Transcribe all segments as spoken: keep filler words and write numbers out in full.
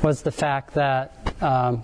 was the fact that, um,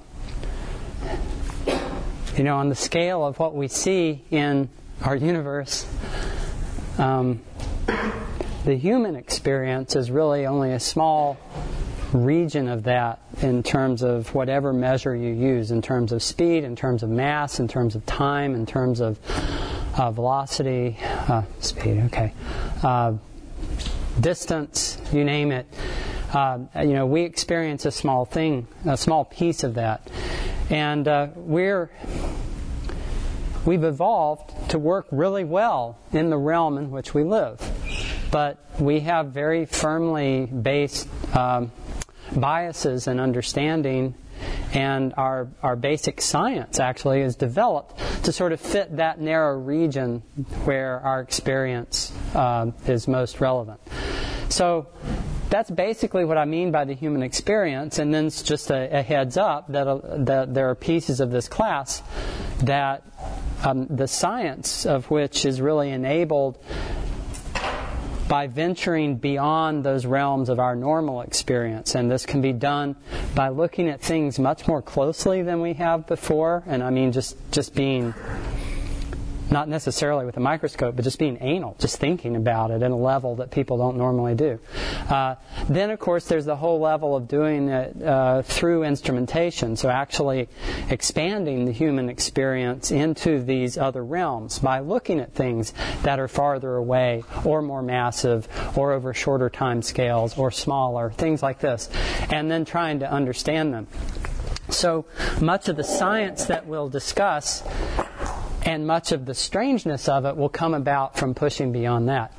you know, on the scale of what we see in our universe, um, the human experience is really only a small region of that in terms of whatever measure you use, in terms of speed, in terms of mass, in terms of time, in terms of uh, velocity, uh, speed, okay, uh, distance, you name it. Uh, you know, we experience a small thing, a small piece of that. And uh, we're, we've evolved to work really well in the realm in which we live. But we have very firmly based um, biases and understanding, and our, our basic science actually is developed to sort of fit that narrow region where our experience uh, is most relevant. So that's basically what I mean by the human experience, and then it's just a, a heads up that, uh, that there are pieces of this class that um, the science of which is really enabled by venturing beyond those realms of our normal experience. And this can be done by looking at things much more closely than we have before. And I mean just, just being, not necessarily with a microscope, but just being anal, just thinking about it at a level that people don't normally do. Uh, then, of course, there's the whole level of doing it uh, through instrumentation, so actually expanding the human experience into these other realms by looking at things that are farther away or more massive or over shorter time scales or smaller, things like this, and then trying to understand them. So much of the science that we'll discuss and much of the strangeness of it will come about from pushing beyond that.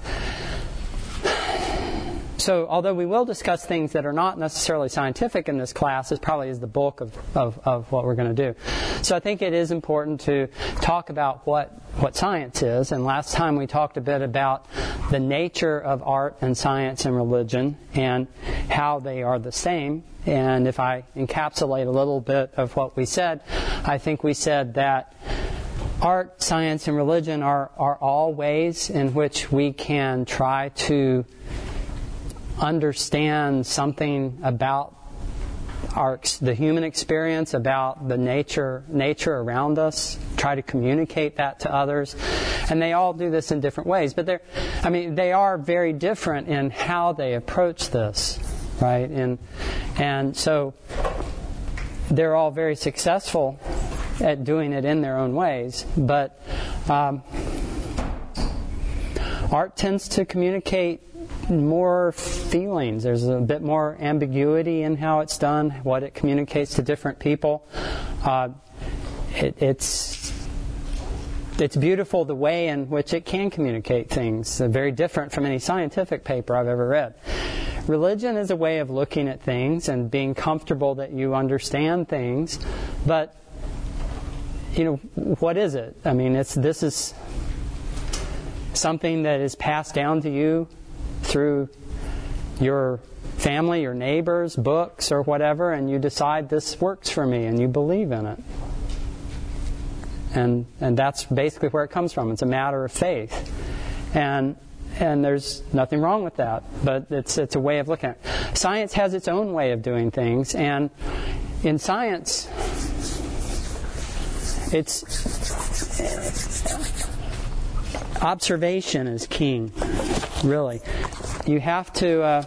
So, although we will discuss things that are not necessarily scientific in this class, this probably is the bulk of, of, of what we're going to do. So I think it is important to talk about what, what science is. And last time we talked a bit about the nature of art and science and religion and how they are the same. And if I encapsulate a little bit of what we said, I think we said that art, science, and religion are, are all ways in which we can try to understand something about our, the human experience, about the nature nature around us, try to communicate that to others. And they all do this in different ways. But they're, I mean, they are very different in how they approach this, right? And, and so they're all very successful at doing it in their own ways, but um, art tends to communicate more feelings. There's a bit more ambiguity in how it's done, what it communicates to different people. Uh, it, it's it's beautiful the way in which it can communicate things. Uh, very different from any scientific paper I've ever read. Religion is a way of looking at things and being comfortable that you understand things, but you know, what is it? I mean, it's this is something that is passed down to you through your family, your neighbors, books, or whatever, and you decide this works for me, and you believe in it. And and that's basically where it comes from. It's a matter of faith. And and there's nothing wrong with that, but it's it's a way of looking at it. Science has its own way of doing things, and in science, it's observation is king, really. You have to, uh,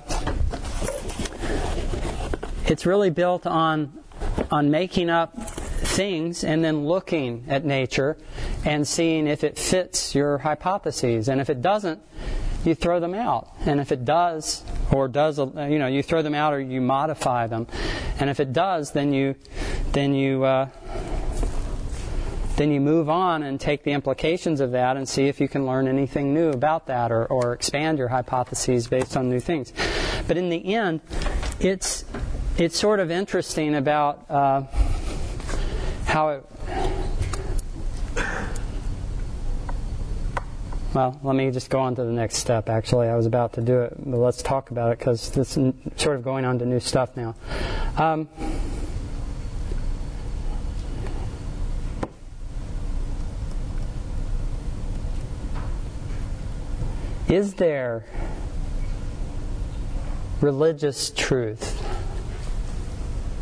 it's really built on on making up things and then looking at nature and seeing if it fits your hypotheses. And if it doesn't, you throw them out. And if it does, or does, you know, you throw them out or you modify them. And if it does, then you, then you, uh, then you move on and take the implications of that and see if you can learn anything new about that, or, or expand your hypotheses based on new things. But in the end, it's it's sort of interesting about uh, how it... Well, let me just go on to the next step, actually. I was about to do it, but let's talk about it because it's sort of going on to new stuff now. Um, Is there religious truth?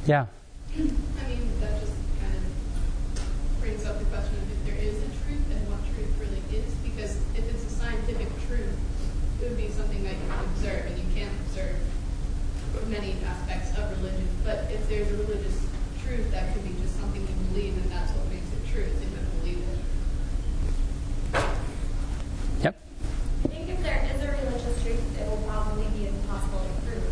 Yeah. I mean, that just kind of brings up the question of if there is a truth and what truth really is. Because if it's a scientific truth, it would be something that you can observe, and you can't observe many aspects of religion. But if there's a religious truth, that could be just something you believe, and that's what makes it true, is if you believe it. Yep. I think if there is a religious truth, it will probably be impossible to prove.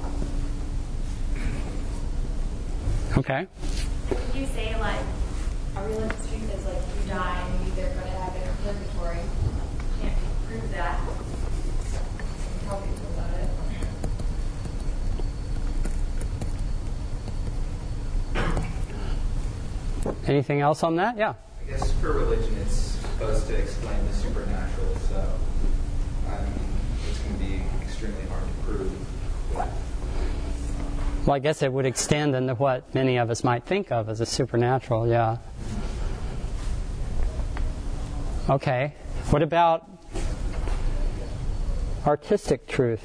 Okay. If you say, like, a religious truth is like you die and you either go to heaven or purgatory, you can't prove that. Tell people about it. Anything else on that? Yeah. I guess for religion, it's supposed to explain the supernatural, so I mean, it's going to be extremely hard to prove. Well, I guess it would extend into what many of us might think of as a supernatural, yeah. Okay. What about artistic truth?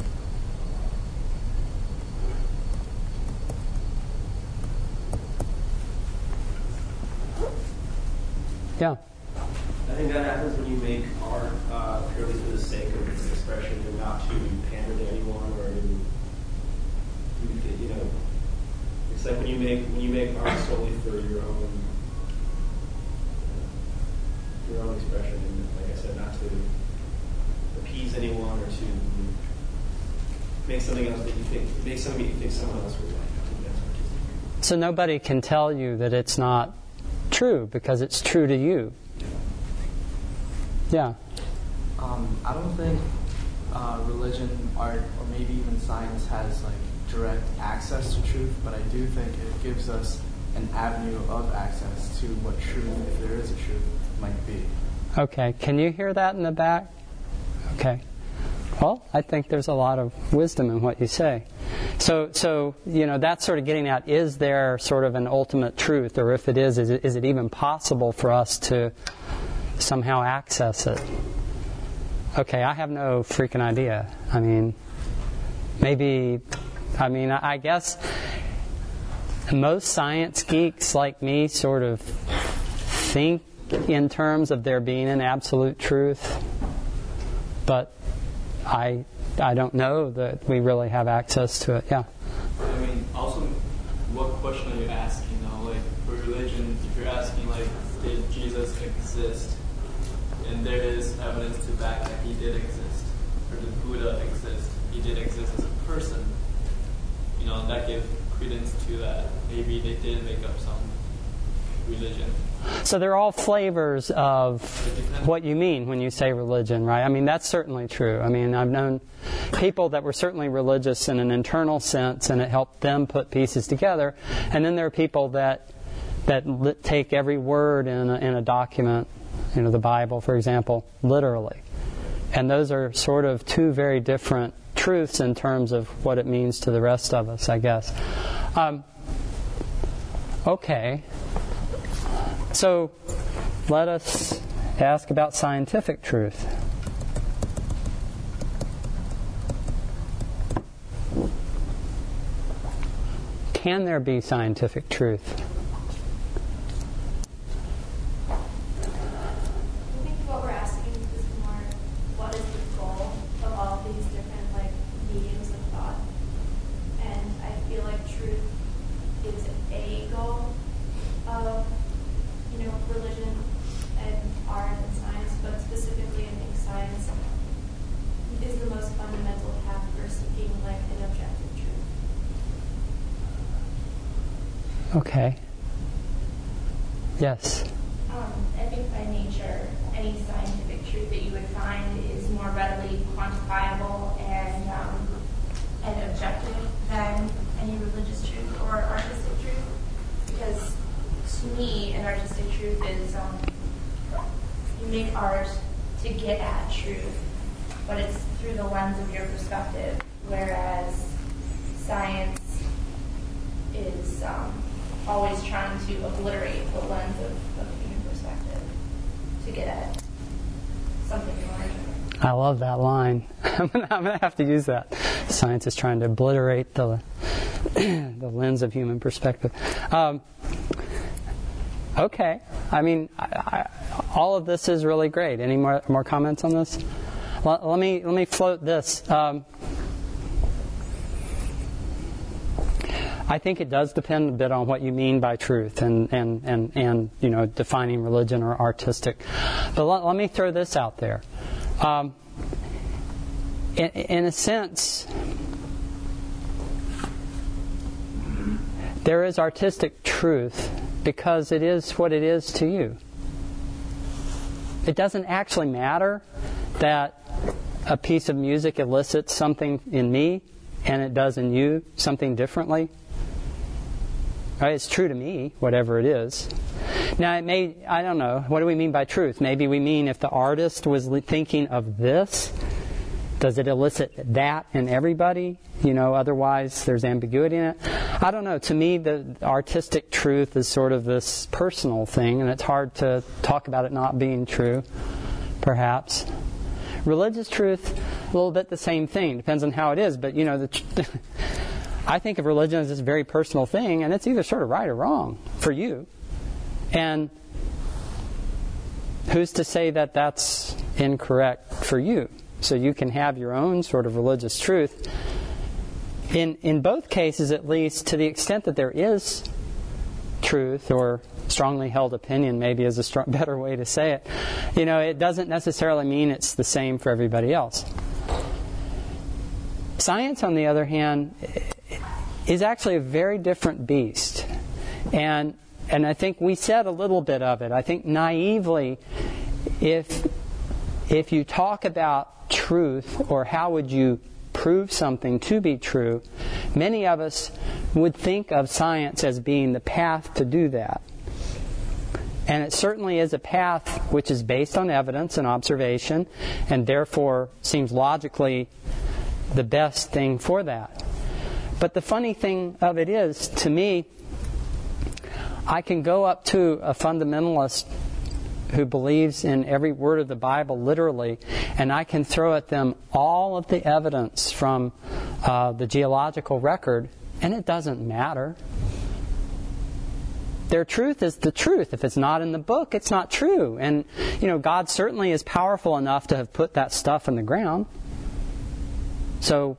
Yeah. I think that happens when you make art uh, purely for the sake of its expression and not to pander to anyone or to, you know, it's like when you make when you make art solely for your own your own expression, and like I said, not to appease anyone or to make something else that you think make something you think someone else would like. I think that's artistic. So nobody can tell you that it's not true because it's true to you. Yeah. Um, I don't think uh, religion, art, or maybe even science has like direct access to truth, but I do think it gives us an avenue of access to what truth, if there is a truth, might be. Okay. Can you hear that in the back? Okay. Well, I think there's a lot of wisdom in what you say. So, so you know, that's sort of getting at, is there sort of an ultimate truth, or if it is, is it, is it even possible for us to somehow access it? Okay, I have no freaking idea. I mean, maybe, I mean, I guess most science geeks like me sort of think in terms of there being an absolute truth, but I I don't know that we really have access to it. Yeah. I mean, also, what question are you asking now? Like, for religion, if you're asking, like, did Jesus exist? And there is evidence to back that he did exist. Or did Buddha exist? He did exist as a person. You know, that gives credence to that. Maybe they did make up some religion. So they're all flavors of what you mean when you say religion, right? I mean, that's certainly true. I mean, I've known people that were certainly religious in an internal sense, and it helped them put pieces together. And then there are people that that li- take every word in a, in a document, you know, the Bible, for example, literally. And those are sort of two very different truths in terms of what it means to the rest of us, I guess. Um, okay. So let us ask about scientific truth. Can there be scientific truth? I think what we're asking is more, what is the goal of all these different like mediums of thought? And I feel like truth is a goal of, you know, religion and art and science, but specifically I think science is the most fundamental path for seeking like an objective truth. Okay. Yes. Um, I think by nature, any scientific truth that you would find is more readily quantifiable and um, and objective than any religious truth or artistic truth. Because to me, an artistic truth is um, you make art to get at truth, but it's through the lens of your perspective, whereas science is um, always trying to obliterate the lens of, of human perspective to get at something larger. I love that line. I'm gonna, I'm gonna have to use that. Science is trying to obliterate the the lens of human perspective. Um, okay. I mean, I, I, all of this is really great. Any more more comments on this? Well, let me let me float this. Um, I think it does depend a bit on what you mean by truth and, and, and, and you know, defining religion or artistic. But let, let me throw this out there. Um, in, in a sense, there is artistic truth because it is what it is to you. It doesn't actually matter that a piece of music elicits something in me and it does in you something differently. Right? It's true to me, whatever it is. Now, it may, I don't know, what do we mean by truth? Maybe we mean if the artist was thinking of this, does it elicit that in everybody? You know, otherwise there's ambiguity in it. I don't know. To me, the artistic truth is sort of this personal thing, and it's hard to talk about it not being true, perhaps. Religious truth, a little bit the same thing. Depends on how it is, but, you know, the... I think of religion as this very personal thing, and it's either sort of right or wrong for you. And who's to say that that's incorrect for you? So you can have your own sort of religious truth. In in both cases, at least, to the extent that there is truth or strongly held opinion, maybe is a strong, better way to say it. You know, it doesn't necessarily mean it's the same for everybody else. Science, on the other hand, is actually a very different beast. And and I think we said a little bit of it. I think naively, if if you talk about truth or how would you prove something to be true, many of us would think of science as being the path to do that. And it certainly is a path which is based on evidence and observation, and therefore seems logically the best thing for that. But the funny thing of it is, to me, I can go up to a fundamentalist who believes in every word of the Bible literally, and I can throw at them all of the evidence from uh, the geological record, and it doesn't matter. Their truth is the truth. If it's not in the book, it's not true. And, you know, God certainly is powerful enough to have put that stuff in the ground. So,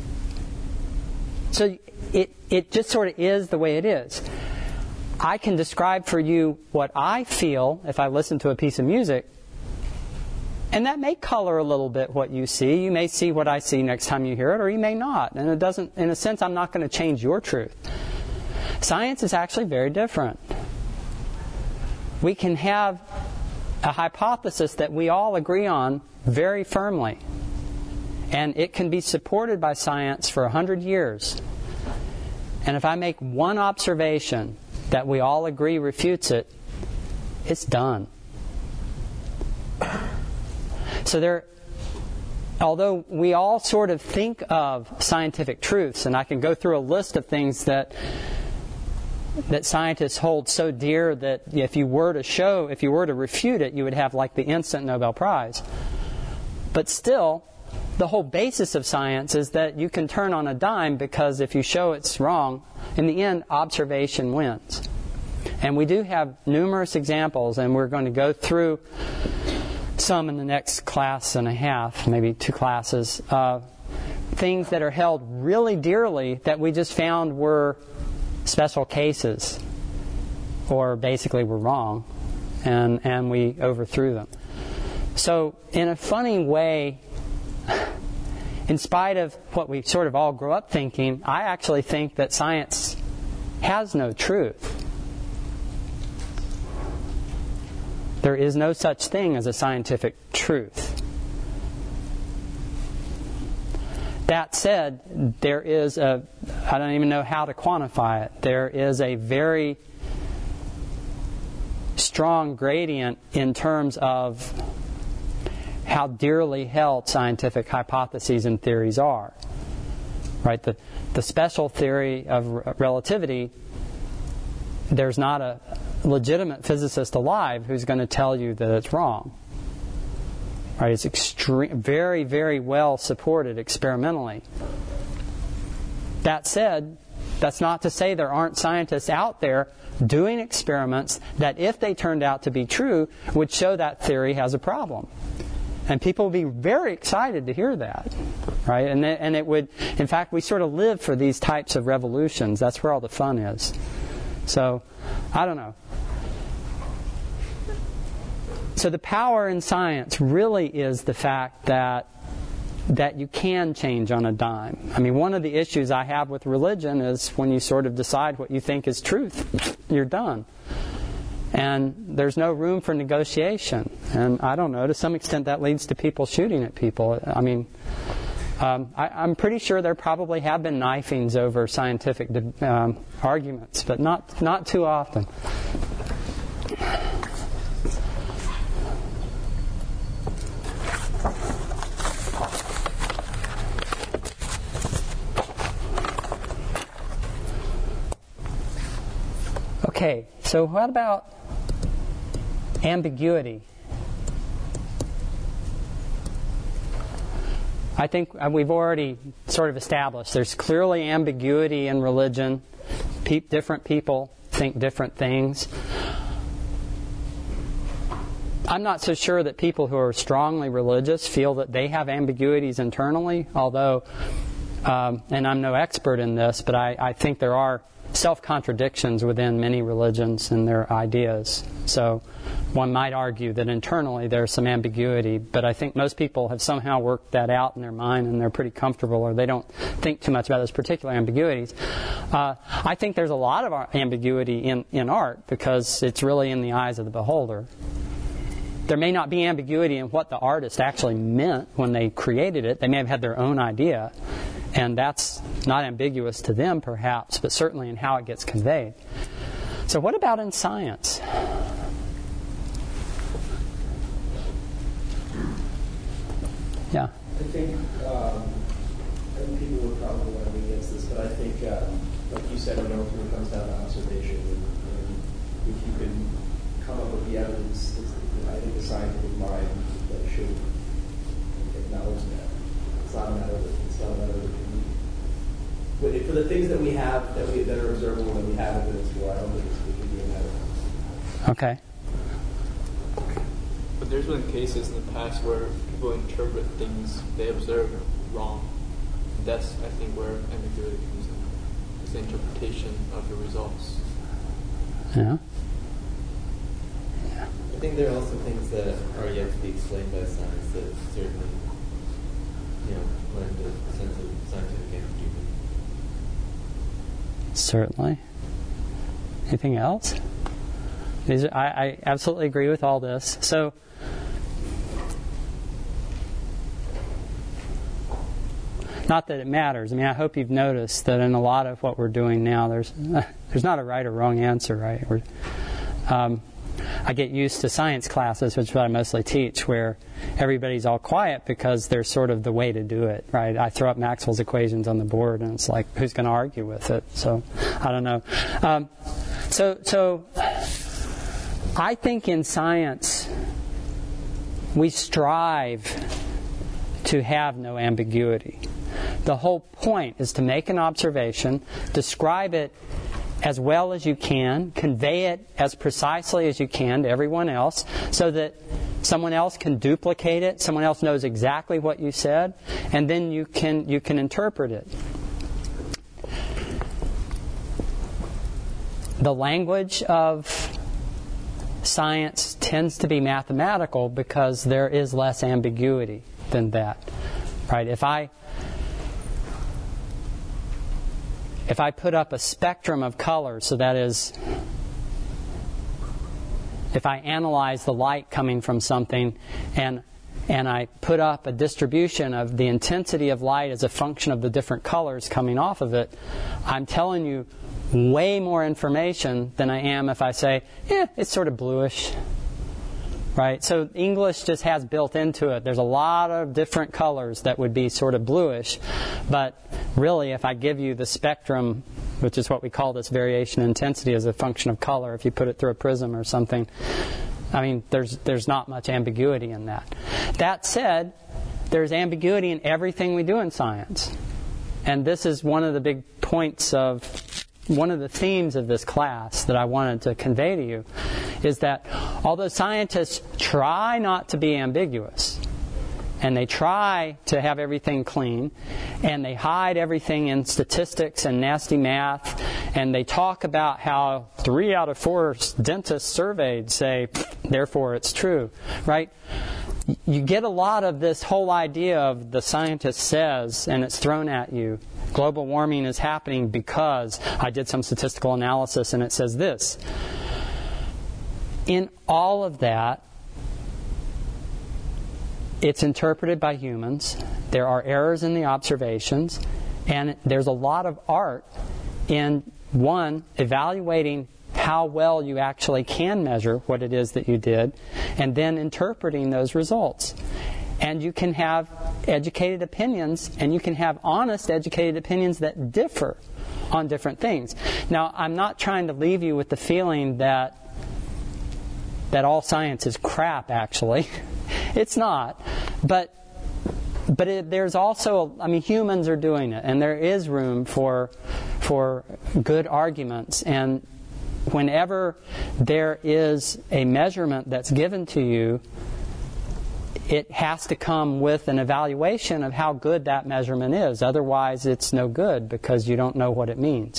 so it it just sort of is the way it is. I can describe for you what I feel if I listen to a piece of music, and that may color a little bit what you see. You may see what I see next time you hear it, or you may not. And it doesn't, in a sense, I'm not going to change your truth. Science is actually very different. We can have a hypothesis that we all agree on very firmly. And it can be supported by science for a hundred years. And if I make one observation that we all agree refutes it, it's done. So there, although we all sort of think of scientific truths, and I can go through a list of things that that scientists hold so dear that if you were to show, if you were to refute it, you would have like the instant Nobel Prize. But still, the whole basis of science is that you can turn on a dime, because if you show it's wrong, in the end, observation wins. And we do have numerous examples, and we're going to go through some in the next class and a half, maybe two classes, uh, things that are held really dearly that we just found were special cases, or basically were wrong, and, and we overthrew them. So, in a funny way, in spite of what we sort of all grew up thinking, I actually think that science has no truth. There is no such thing as a scientific truth. That said, there is a, I don't even know how to quantify it, there is a very strong gradient in terms of how dearly held scientific hypotheses and theories are. Right? The, the special theory of r- relativity, there's not a legitimate physicist alive who's going to tell you that it's wrong. Right? It's extreme, very, very well supported experimentally. That said, That's not to say there aren't scientists out there doing experiments that, if they turned out to be true, would show that theory has a problem. And people would be very excited to hear that, right? And it, and it would, in fact, we sort of live for these types of revolutions. That's where all the fun is. So, I don't know. So the power in science really is the fact that that you can change on a dime. I mean, one of the issues I have with religion is when you sort of decide what you think is truth, you're done. And there's no room for negotiation. And I don't know, to some extent that leads to people shooting at people. I mean, um, I, I'm pretty sure there probably have been knifings over scientific um, arguments, but not not too often. Okay, so what about ambiguity? I think we've already sort of established there's clearly ambiguity in religion. Pe- different people think different things. I'm not so sure that people who are strongly religious feel that they have ambiguities internally, although, um, and I'm no expert in this, but I, I think there are self-contradictions within many religions and their ideas. So one might argue that internally there's some ambiguity, but I think most people have somehow worked that out in their mind and they're pretty comfortable, or they don't think too much about those particular ambiguities. Uh, I think there's a lot of ambiguity in, in art because it's really in the eyes of the beholder. There may not be ambiguity in what the artist actually meant when they created it. They may have had their own idea, and that's not ambiguous to them, perhaps, but certainly in how it gets conveyed. So what about in science? Yeah? I think, um, I think people would probably want to be against this, but I think, um, like you said, you know, when it comes down to observation, and, and if you can come up with the evidence, I think the scientific mind that should acknowledge that. It's not a matter of, it's not a matter of But for the things that we have, that we that are observable, that we have evidence for, I don't think it's going to be a matter of. Okay. But there's been cases in the past where people interpret things they observe wrong. That's, I think, where ambiguity comes in. It's the interpretation of the results. Yeah. I think there are also things that are yet to be explained by science that certainly, you know, lend a sense of scientific ambiguity. Certainly. Anything else? These are, I, I absolutely agree with all this. So, not that it matters. I mean, I hope you've noticed that in a lot of what we're doing now, there's there's not a right or wrong answer, right? We're, um, I get used to science classes, which is what I mostly teach, where everybody's all quiet because they're sort of the way to do it, right? I throw up Maxwell's equations on the board, and it's like, who's going to argue with it? So, I don't know. Um, so, so I think in science, we strive to have no ambiguity. The whole point is to make an observation, describe it as well as you can, convey it as precisely as you can to everyone else so that someone else can duplicate it, someone else knows exactly what you said, and then you can you can interpret it. The language of science tends to be mathematical because there is less ambiguity than that. Right? If I If I put up a spectrum of colors, so that is, if I analyze the light coming from something and and I put up a distribution of the intensity of light as a function of the different colors coming off of it, I'm telling you way more information than I am if I say, eh, it's sort of bluish. Right? So English just has built into it. There's a lot of different colors that would be sort of bluish. But really, if I give you the spectrum, which is what we call this variation intensity as a function of color, if you put it through a prism or something, I mean, there's there's not much ambiguity in that. That said, there's ambiguity in everything we do in science. And this is one of the big points of one of the themes of this class that I wanted to convey to you is that although scientists try not to be ambiguous, and they try to have everything clean, and they hide everything in statistics and nasty math, and they talk about how three out of four dentists surveyed say, therefore it's true, right? You get a lot of this whole idea of the scientist says, and it's thrown at you. Global warming is happening because I did some statistical analysis and it says this. In all of that, it's interpreted by humans. There are errors in the observations. And there's a lot of art in, one, evaluating how well you actually can measure what it is that you did, and then interpreting those results. And you can have educated opinions, and you can have honest educated opinions that differ on different things. Now, I'm not trying to leave you with the feeling that that all science is crap, actually. It's not. But but it, there's also, I mean, humans are doing it, and there is room for for good arguments. And whenever there is a measurement that's given to you, it has to come with an evaluation of how good that measurement is. Otherwise, it's no good because you don't know what it means.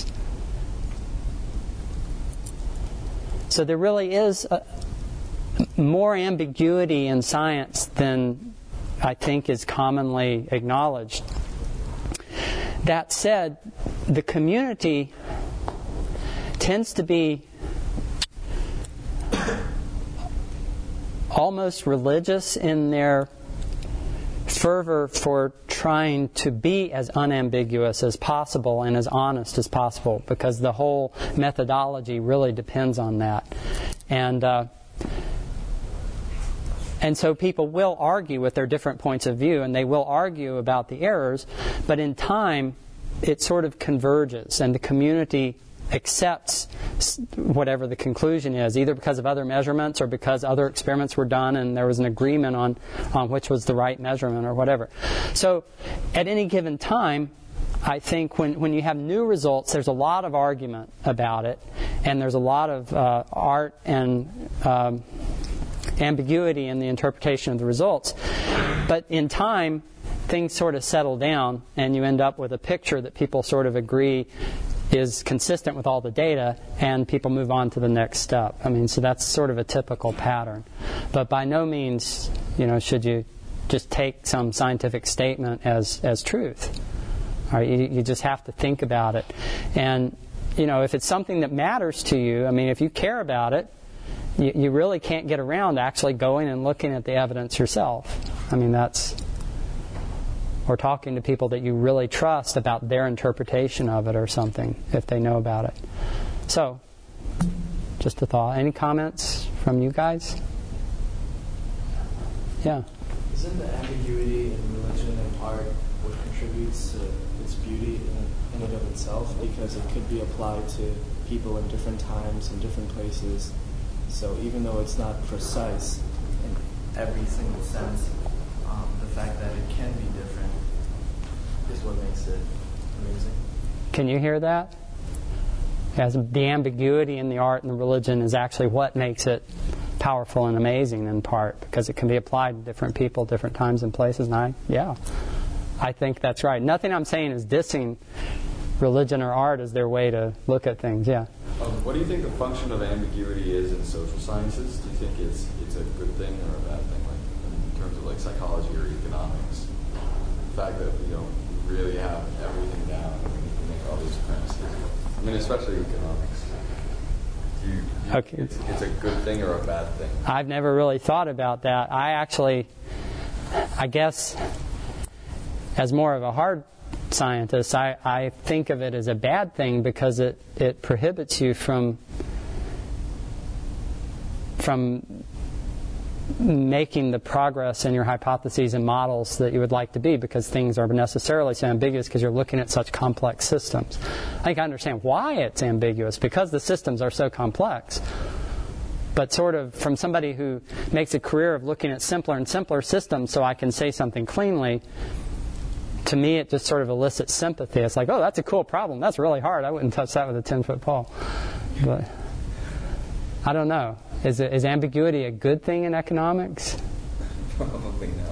So there really is a, more ambiguity in science than I think is commonly acknowledged. That said, the community tends to be almost religious in their fervor for trying to be as unambiguous as possible and as honest as possible, because the whole methodology really depends on that. And uh, and so people will argue with their different points of view, and they will argue about the errors, but in time it sort of converges, and the community accepts whatever the conclusion is, either because of other measurements or because other experiments were done and there was an agreement on, on which was the right measurement or whatever. So at any given time, I think when, when you have new results, there's a lot of argument about it, and there's a lot of uh, art and um, ambiguity in the interpretation of the results. But in time, things sort of settle down, and you end up with a picture that people sort of agree is consistent with all the data, and people move on to the next step. I mean, so that's sort of a typical pattern. But by no means, you know, should you just take some scientific statement as, as truth. All right, you, you just have to think about it. And, you know, if it's something that matters to you, I mean, if you care about it, you, you really can't get around actually going and looking at the evidence yourself. I mean, that's... or talking to people that you really trust about their interpretation of it or something, if they know about it. So, just a thought. Any comments from you guys? Yeah? Isn't the ambiguity in religion and art what contributes to its beauty in, in and of itself? Because it could be applied to people in different times and different places. So even though it's not precise in every single sense, um, the fact that it can be different is what makes it amazing. Can you hear that? As the ambiguity in the art and the religion is actually what makes it powerful and amazing in part, because it can be applied to different people, different times and places. And I, yeah, I think that's right. Nothing I'm saying is dissing religion or art as their way to look at things. Yeah. Um, what do you think the function of ambiguity is in social sciences? Do you think it's it's a good thing or a bad thing, like in terms of like psychology or economics? The fact that we don't really have everything down and we can make all these premises. I mean, especially economics. Do you, do you okay. think it's, it's a good thing or a bad thing? I've never really thought about that. I actually, I guess, as more of a hard scientist, I, I think of it as a bad thing because it, it prohibits you from from making the progress in your hypotheses and models that you would like to be, because things are necessarily so ambiguous because you're looking at such complex systems. I think I understand why it's ambiguous, because the systems are so complex. But sort of from somebody who makes a career of looking at simpler and simpler systems so I can say something cleanly, to me, it just sort of elicits sympathy. It's like, oh, that's a cool problem. That's really hard. I wouldn't touch that with a ten-foot pole. But I don't know. Is, it, is ambiguity a good thing in economics? Probably not.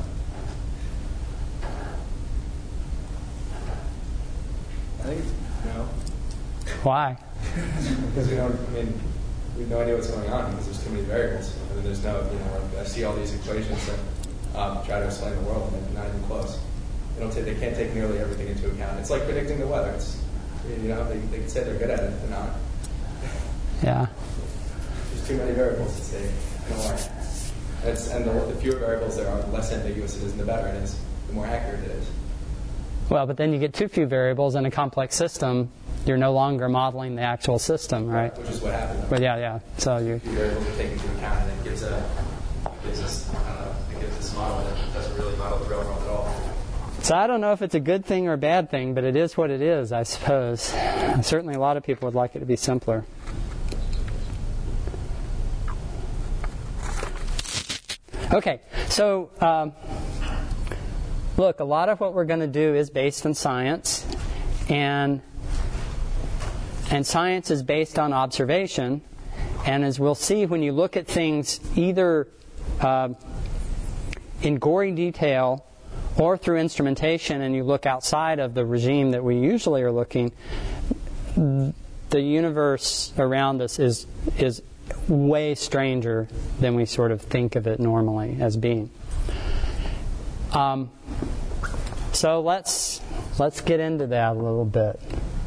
I think it's no. Why? Because we don't, I mean, we have no idea what's going on because there's too many variables. I mean, there's no, you know, like I see all these equations that um, try to explain the world and they're not even close. They don't take, they can't take nearly everything into account. It's like predicting the weather. It's, you know, they, they can say they're good at it, they're not. Yeah. There's too many variables at stake. I don't know why. It's, and the, the fewer variables there are, the less ambiguous it is, and the better it is, the more accurate it is. Well, but then you get too few variables in a complex system. You're no longer modeling the actual system, right? Which is what happened. But yeah, yeah. So you. Few variables are taken into account, and it gives a, gives us, I don't know, it gives this model that doesn't really model the real world at all. So I don't know if it's a good thing or a bad thing, but it is what it is, I suppose. Certainly, a lot of people would like it to be simpler. Okay, so um, look, a lot of what we're going to do is based on science, and and science is based on observation. And as we'll see, when you look at things either uh, in gory detail or through instrumentation, and you look outside of the regime that we usually are looking, the universe around us is is way stranger than we sort of think of it normally as being. Um, so let's let's get into that a little bit.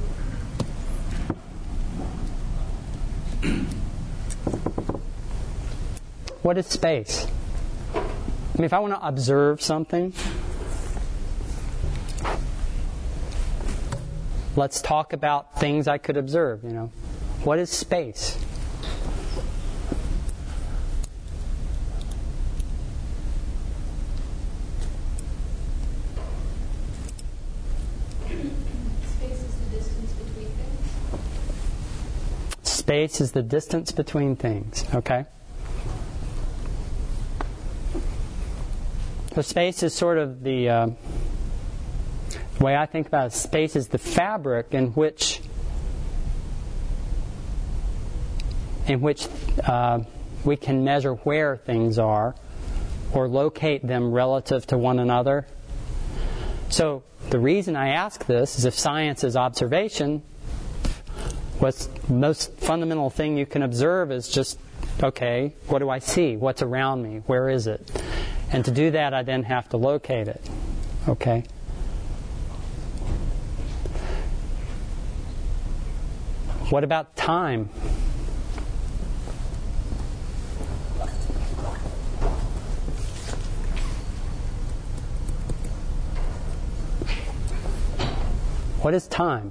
What is space? I mean, if I want to observe something, let's talk about things I could observe, you know. What is space? Space is the distance between things, okay? So space is sort of the, uh, the way I think about it, space is the fabric in which in which uh, we can measure where things are or locate them relative to one another. So the reason I ask this is if science is observation, what's the most fundamental thing you can observe is just, okay, what do I see? What's around me? Where is it? And to do that, I then have to locate it. Okay? What about time? What is time?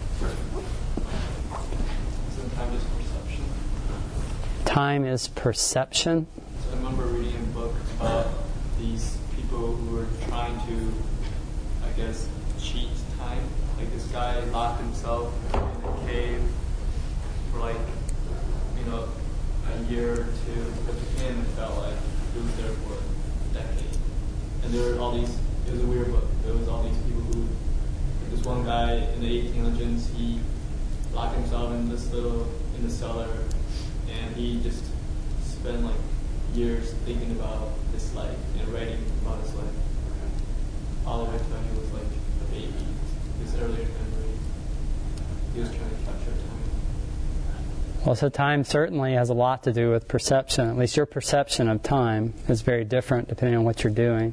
Time is perception. Time is perception. So I remember reading a book about these people who were trying to, I guess, cheat time. Like this guy locked himself in a cave for like, you know, a year or two. But to him, it felt like he was there for a decade. And there were all these, it was a weird book. There was all these people who, like this one guy in the eighteen hundreds, he locked himself in this little, in the cellar, and he just spent like years thinking about his life and writing about his life. All the way until he was like a baby, his earliest memory. He was trying to capture time. Well, so time certainly has a lot to do with perception. At least your perception of time is very different depending on what you're doing.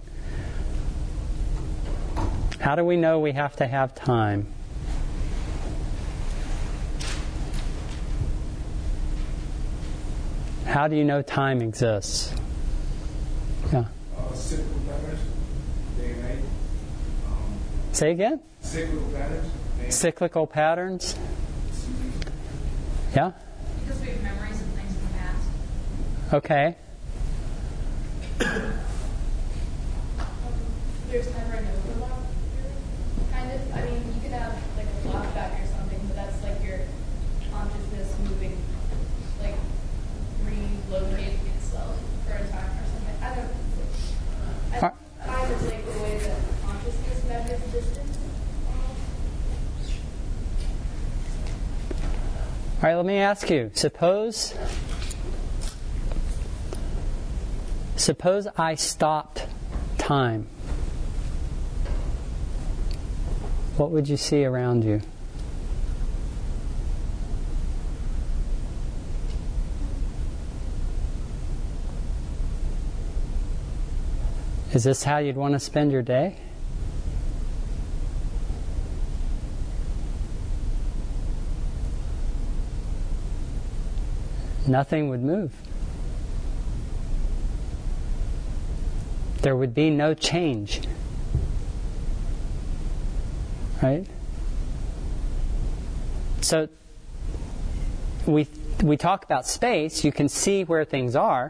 How do we know we have to have time? How do you know time exists? Yeah. Uh, cyclical patterns, day and night. Um, Say again? cyclical patterns. Day Cyclical patterns? Yeah? Because we have memories of things in the past. Okay. There's never an overlap, kind of. I mean, you could have like a flashback or something, but that's like your consciousness moving, like relocating itself for a time or something. I don't. I think time is like the way that consciousness measures distance. let me ask you, suppose suppose I stopped time. What would you see around you? Is this how you'd want to spend your day? Nothing would move. There would be no change. Right? So we we talk about space, you can see where things are.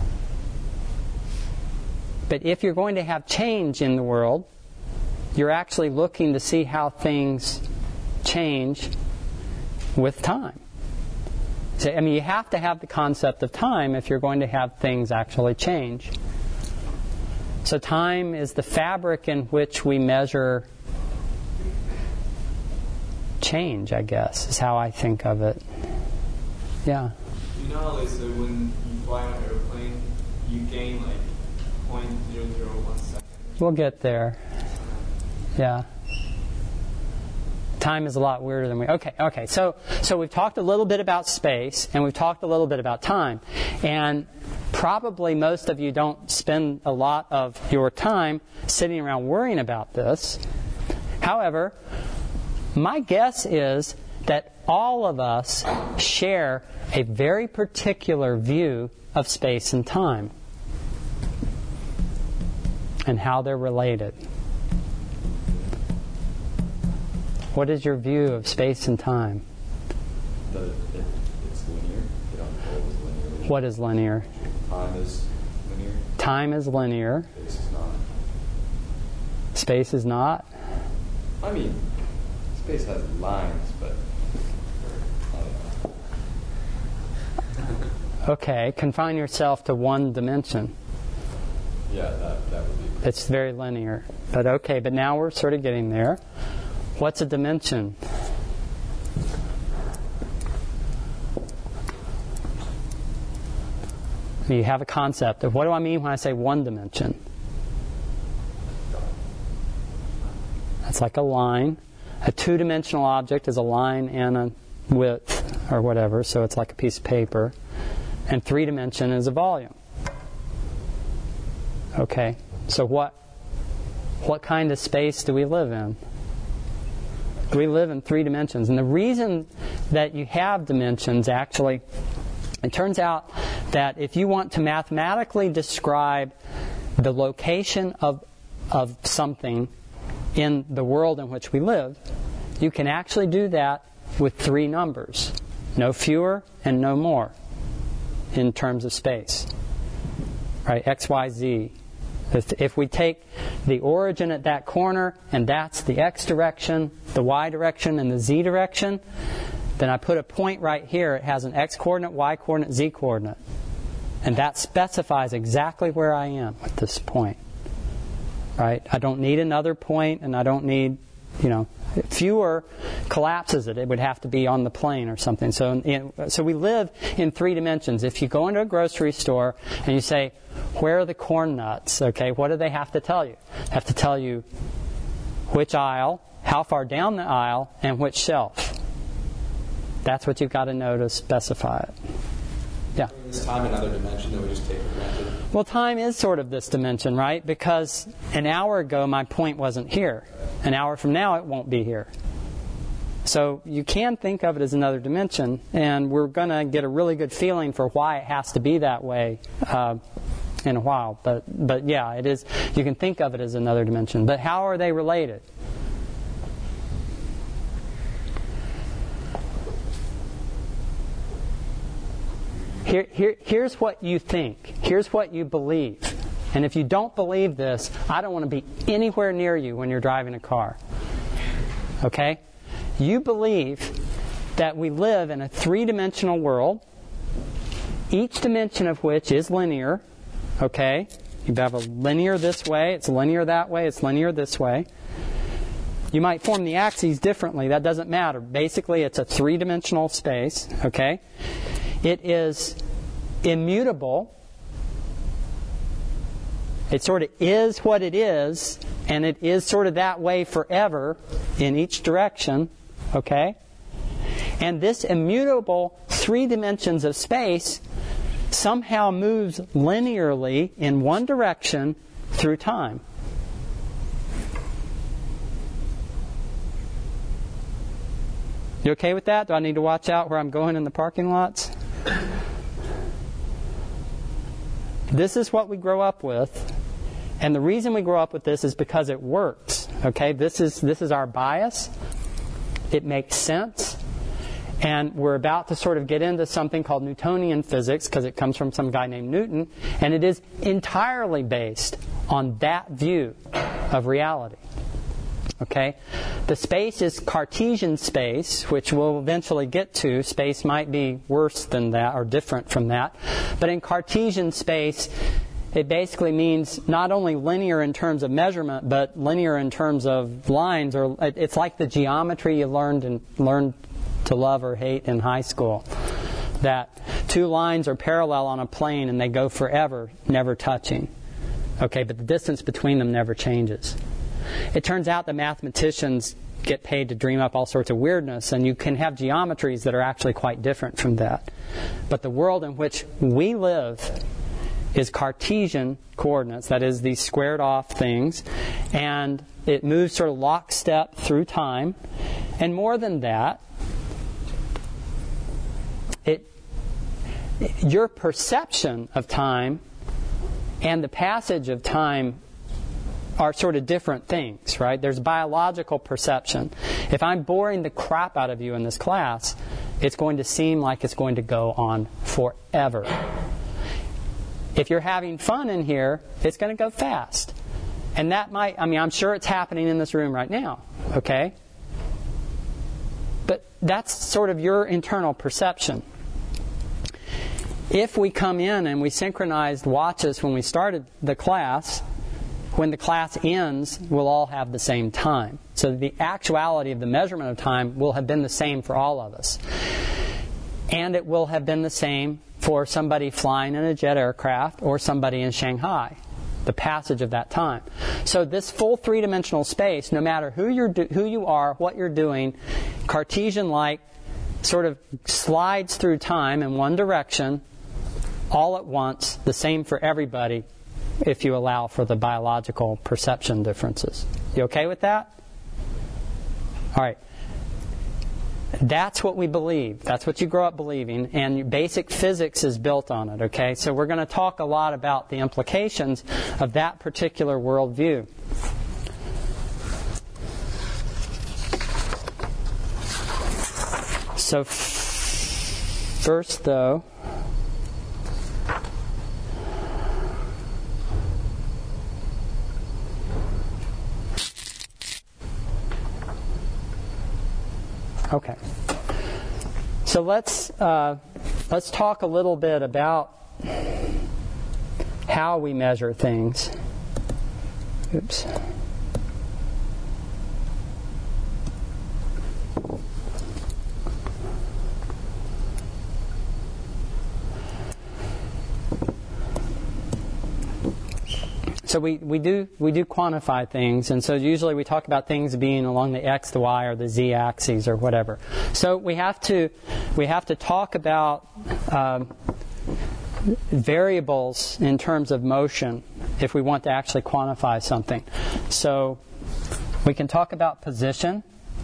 But if you're going to have change in the world, you're actually looking to see how things change with time. So, I mean, you have to have the concept of time if you're going to have things actually change. So time is the fabric in which we measure change, I guess, is how I think of it. Yeah. You know how they say when you fly on an airplane, you gain like zero point zero zero one seconds? We'll get there. Yeah. Time is a lot weirder than we... Okay, okay. So, so we've talked a little bit about space, and we've talked a little bit about time. And probably most of you don't spend a lot of your time sitting around worrying about this. However, my guess is that all of us share a very particular view of space and time and how they're related. What is your view of space and time? That it, it, it's linear. It unfolds linearly. What is linear? Time is linear. Time is linear. Space is not. Space is not? I mean, space has lines, but... Okay, confine yourself to one dimension. Yeah, that, that would be... It's very linear. But okay, but now we're sort of getting there. What's a dimension? You have a concept of what do I mean when I say one dimension? That's like a line. A two-dimensional object is a line and a width or whatever, so it's like a piece of paper. And three-dimension is a volume. Okay, so what what kind of space do we live in? We live in three dimensions. And the reason that you have dimensions, actually, it turns out that if you want to mathematically describe the location of, of something in the world in which we live, you can actually do that with three numbers. No fewer and no more in terms of space. Right? X, Y, Z. If, if we take the origin at that corner, and that's the X direction, the Y direction, and the Z direction, then I put a point right here. It has an X coordinate, Y coordinate, Z coordinate. And that specifies exactly where I am at this point. Right? I don't need another point, and I don't need, you know, fewer collapses it. It would have to be on the plane or something. So, in, so we live in three dimensions. If you go into a grocery store and you say, where are the corn nuts? Okay, what do they have to tell you? They have to tell you which aisle, how far down the aisle, and which shelf. That's what you've got to know to specify it. Yeah. Is time another dimension that we just take for granted? Well, time is sort of this dimension, right? Because an hour ago my point wasn't here. An hour from now it won't be here. So you can think of it as another dimension, and we're going to get a really good feeling for why it has to be that way uh, in a while. But but yeah, it is. You can think of it as another dimension. But how are they related? Here, here, here's what you think. Here's what you believe. And if you don't believe this, I don't want to be anywhere near you when you're driving a car. Okay? You believe that we live in a three-dimensional world, each dimension of which is linear. Okay? You have a linear this way, it's linear that way, it's linear this way. You might form the axes differently. That doesn't matter. Basically, it's a three-dimensional space. Okay? It is immutable. It sort of is what it is, and it is sort of that way forever in each direction. Okay? And this immutable three dimensions of space somehow moves linearly in one direction through time. You okay with that? Do I need to watch out where I'm going in the parking lots? This is what we grow up with. And the reason we grow up with this is because it works. Okay? This is this is our bias. It makes sense. And we're about to sort of get into something called Newtonian physics, because it comes from some guy named Newton, and it is entirely based on that view of reality. Okay? The space is Cartesian space, which we'll eventually get to. Space might be worse than that or different from that. But in Cartesian space, it basically means not only linear in terms of measurement, but linear in terms of lines. Or it's like the geometry you learned and learned to love or hate in high school. That two lines are parallel on a plane and they go forever, never touching. Okay, but the distance between them never changes. It turns out that mathematicians get paid to dream up all sorts of weirdness, and you can have geometries that are actually quite different from that. But the world in which we live is Cartesian coordinates, that is, these squared off things, and it moves sort of lockstep through time. And more than that, it your perception of time and the passage of time are sort of different things, right? There's biological perception. If I'm boring the crap out of you in this class, it's going to seem like it's going to go on forever. If you're having fun in here, it's going to go fast. And that might, I mean, I'm sure it's happening in this room right now, okay? But that's sort of your internal perception. If we come in and we synchronized watches when we started the class, when the class ends, we'll all have the same time. So the actuality of the measurement of time will have been the same for all of us. And it will have been the same for somebody flying in a jet aircraft or somebody in Shanghai, the passage of that time. So this full three-dimensional space, no matter who you're do, who you are, what you're doing, Cartesian-like, sort of slides through time in one direction, all at once, the same for everybody, if you allow for the biological perception differences. You okay with that? All right. That's what we believe. That's what you grow up believing, and basic physics is built on it, okay? So we're going to talk a lot about the implications of that particular worldview. So f- first, though, okay. So let's uh, let's talk a little bit about how we measure things. Oops. So we, we do we do quantify things, and so usually we talk about things being along the x, the y, or the z axes, or whatever. So we have to we have to talk about um, variables in terms of motion if we want to actually quantify something. So we can talk about position,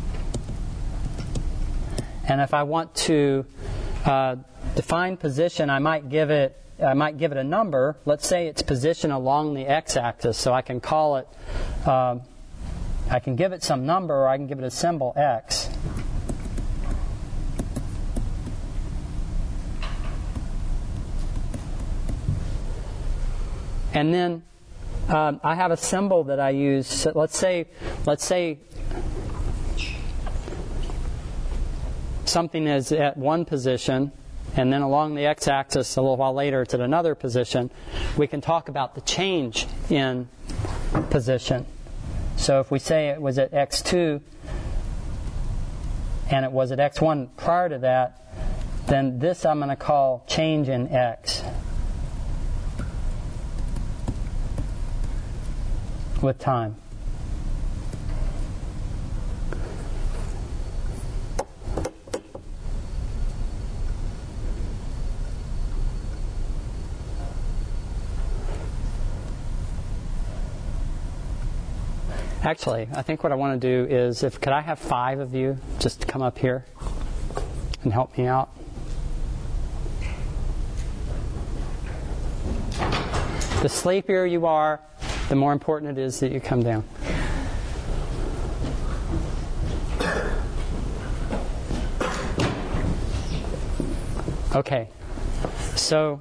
and if I want to uh, define position, I might give it. I might give it a number. Let's say its position along the x-axis. So I can call it, um, I can give it some number, or I can give it a symbol x. And then um, I have a symbol that I use. So let's say, let's say something is at one position, and then along the x-axis a little while later it's at another position. We can talk about the change in position. So if we say it was at x two and it was at x one prior to that, then this I'm going to call change in x with time. Actually, I think what I want to do is, if could I have five of you just come up here and help me out? The sleepier you are, the more important it is that you come down. Okay. So,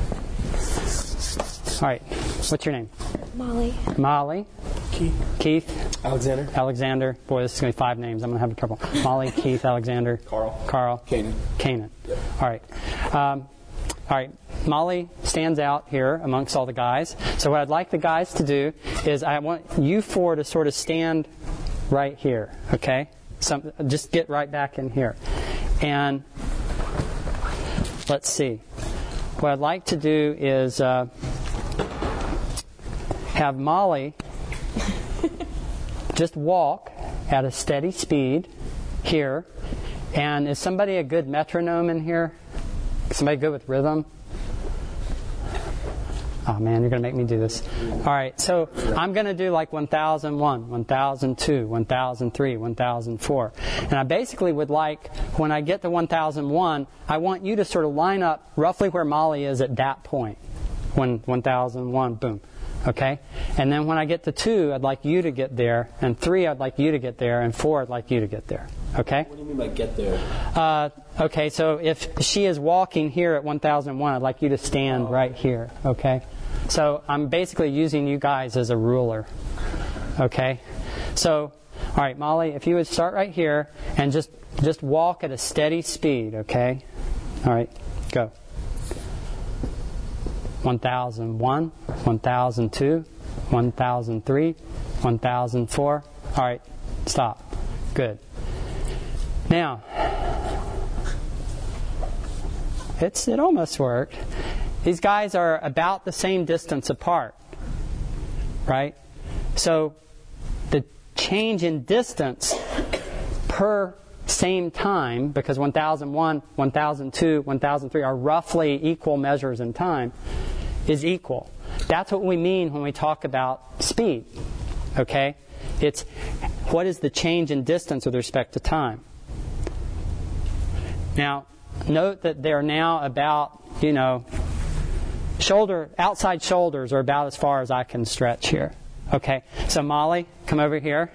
all right. What's your name? Molly. Molly. Keith. Keith. Alexander. Alexander. Boy, this is going to be five names. I'm going to have trouble. Molly, Keith, Alexander. Carl. Carl. Kanan. Kanan. Yep. All right. Um, all right. Molly stands out here amongst all the guys. So what I'd like the guys to do is I want you four to sort of stand right here, okay? Some, just get right back in here. And let's see. What I'd like to do is uh, have Molly just walk at a steady speed here. And is somebody a good metronome in here? Somebody good with rhythm? Oh man, you're going to make me do this. All right, so I'm going to do like one thousand one, one thousand two, one thousand three, one thousand four. And I basically would like, when I get to one thousand one, I want you to sort of line up roughly where Molly is at that point. When one thousand one, boom. Okay? And then when I get to two, I'd like you to get there. And three, I'd like you to get there. And four, I'd like you to get there. Okay? What do you mean by get there? Uh, okay, so if she is walking here at one thousand one, I'd like you to stand oh. right here. Okay? So I'm basically using you guys as a ruler. Okay? So, all right, Molly, if you would start right here and just just walk at a steady speed. Okay? All right, go. one thousand one, one thousand two, one thousand three, one thousand four. All right, stop. Good. Now, it's it almost worked. These guys are about the same distance apart, right? So the change in distance per same time, because one thousand one, one thousand two, one thousand three are roughly equal measures in time, is equal. That's what we mean when we talk about speed. Okay? It's what is the change in distance with respect to time. Now, note that they're now about, you know, shoulder, outside shoulders are about as far as I can stretch here. Okay? So Molly, come over here.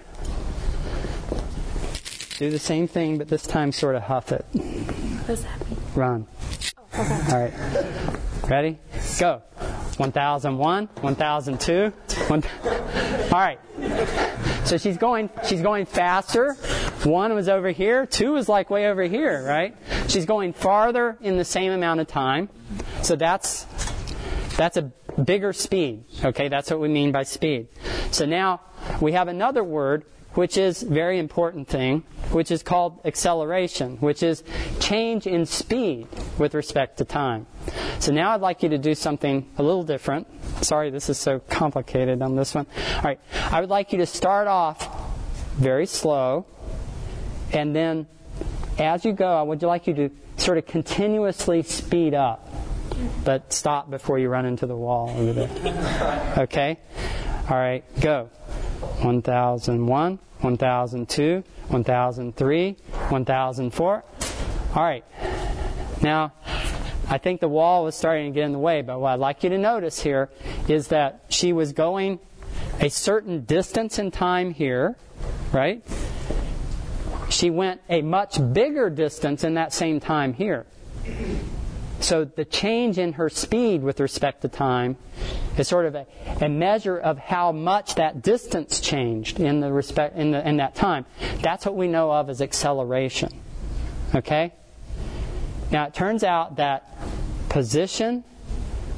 Do the same thing, but this time sort of huff it. What does that mean? Run. Oh, okay. All right. Ready? Go. one thousand one, one thousand two. One, all right. So she's going she's going faster. One was over here. Two was like way over here, right? She's going farther in the same amount of time. So that's that's a bigger speed. Okay, that's what we mean by speed. So now we have another word which is a very important thing, which is called acceleration, which is change in speed with respect to time. So now I'd like you to do something a little different. Sorry, this is so complicated on this one. All right, I would like you to start off very slow, and then as you go, I would like you to sort of continuously speed up, but stop before you run into the wall over there. Okay? All right, go. one thousand one, one thousand two, one thousand three, one thousand four. All right. Now, I think the wall was starting to get in the way, but what I'd like you to notice here is that she was going a certain distance in time here, right? She went a much bigger distance in that same time here. So the change in her speed with respect to time is sort of a, a measure of how much that distance changed in the respect in, the, in that time. That's what we know of as acceleration. Okay? Now it turns out that position,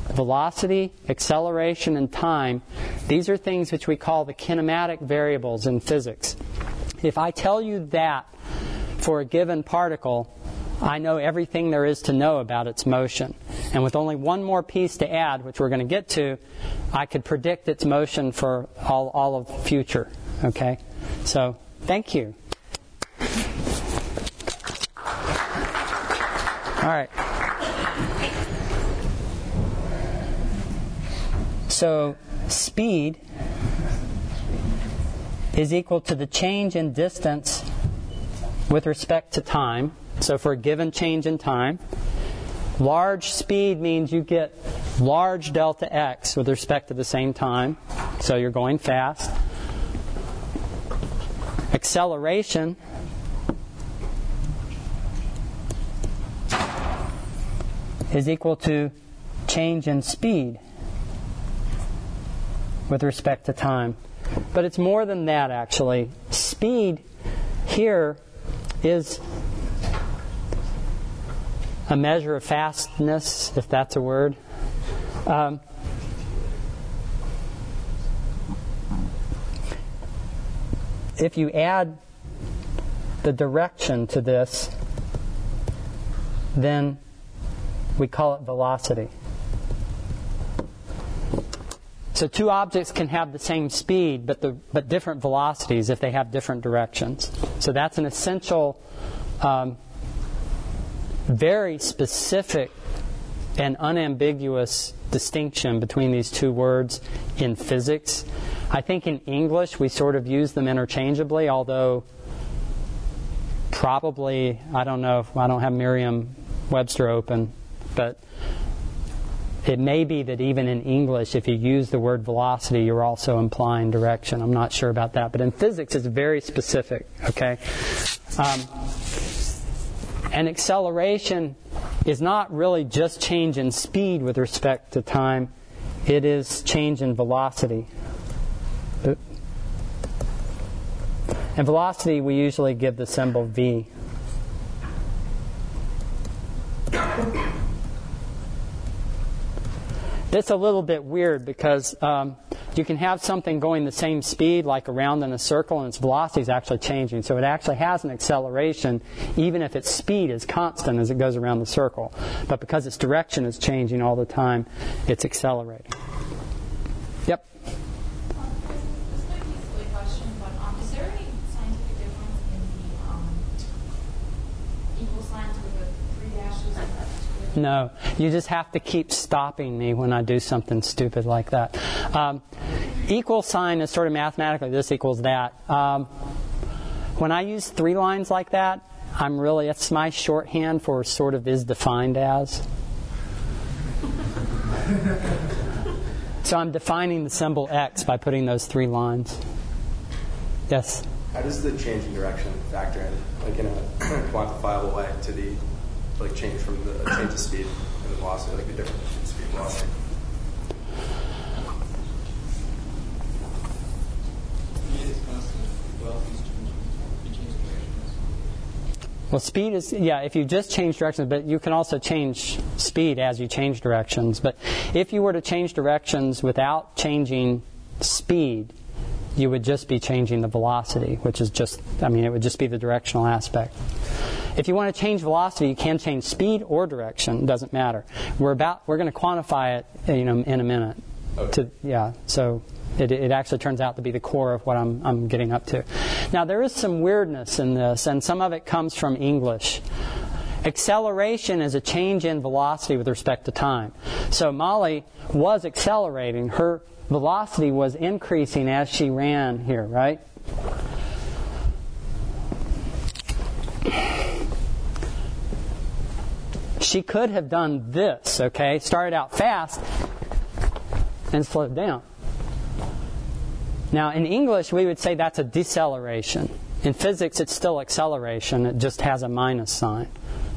velocity, acceleration, and time, these are things which we call the kinematic variables in physics. If I tell you that for a given particle, I know everything there is to know about its motion. And with only one more piece to add, which we're going to get to, I could predict its motion for all, all of the future. Okay? So, thank you. All right. So, speed is equal to the change in distance with respect to time. So for a given change in time, large speed means you get large delta x with respect to the same time. So you're going fast. Acceleration is equal to change in speed with respect to time. But it's more than that, actually. Speed here is a measure of fastness, if that's a word. Um, if you add the direction to this, then we call it velocity. So two objects can have the same speed, but the but different velocities if they have different directions. So that's an essential, um, very specific and unambiguous distinction between these two words in physics. I think in English we sort of use them interchangeably, although probably, I don't know, if I don't have Merriam-Webster open, but it may be that even in English, if you use the word velocity, you're also implying direction. I'm not sure about that. But in physics, it's very specific, okay? Um, and acceleration is not really just change in speed with respect to time. It is change in velocity. And velocity, we usually give the symbol v. It's a little bit weird because um, you can have something going the same speed, like around in a circle, and its velocity is actually changing. So it actually has an acceleration, even if its speed is constant as it goes around the circle. But because its direction is changing all the time, it's accelerating. Yep? Um, this might be a silly question, but um, is there any scientific difference in the um, equal signs with the three dashes and the No, you just have to keep stopping me when I do something stupid like that. Um, equal sign is sort of mathematically this equals that. Um, when I use three lines like that, I'm really, it's my shorthand for sort of is defined as. So I'm defining the symbol x by putting those three lines. Yes? How does the change in direction factor in, like in a quantifiable way, to the like change from the change of speed and the velocity, like the difference between speed and velocity? Well, speed is, yeah, if you just change directions, but you can also change speed as you change directions. But if you were to change directions without changing speed, you would just be changing the velocity, which is just, I mean, it would just be the directional aspect. If you want to change velocity, you can change speed or direction. It doesn't matter. We're about we're going to quantify it, you know, in a minute. Okay. To, yeah. So it, it actually turns out to be the core of what I'm I'm getting up to. Now there is some weirdness in this, and some of it comes from English. Acceleration is a change in velocity with respect to time. So Molly was accelerating. Her velocity was increasing as she ran here, right? She could have done this, okay? Started out fast and slowed down. Now, in English, we would say that's a deceleration. In physics, it's still acceleration. It just has a minus sign.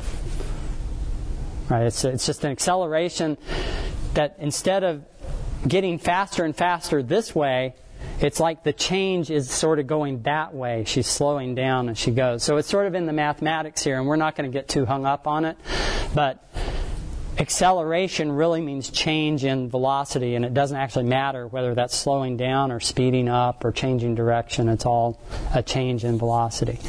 Right? It's, it's just an acceleration that instead of getting faster and faster this way, it's like the change is sort of going that way. She's slowing down as she goes. So it's sort of in the mathematics here, and we're not going to get too hung up on it. But acceleration really means change in velocity, and it doesn't actually matter whether that's slowing down or speeding up or changing direction. It's all a change in velocity.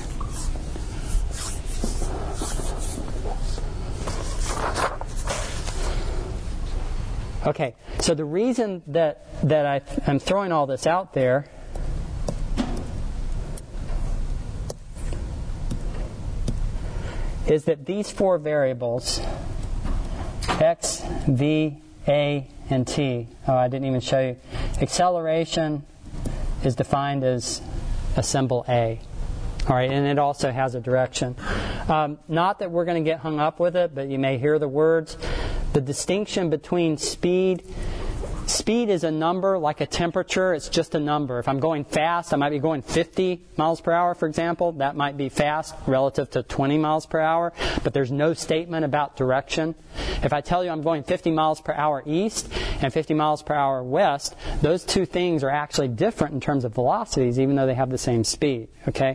Okay, so the reason that, that I, I'm throwing all this out there is that these four variables, x, v, a, and t. Oh, I didn't even show you. Acceleration is defined as a symbol a. All right, and it also has a direction. Um, not that we're going to get hung up with it, but you may hear the words. The distinction between speed, speed is a number like a temperature. It's just a number. If I'm going fast, I might be going fifty miles per hour, for example. That might be fast relative to twenty miles per hour, but there's no statement about direction. If I tell you I'm going fifty miles per hour east and fifty miles per hour west, those two things are actually different in terms of velocities, even though they have the same speed. Okay?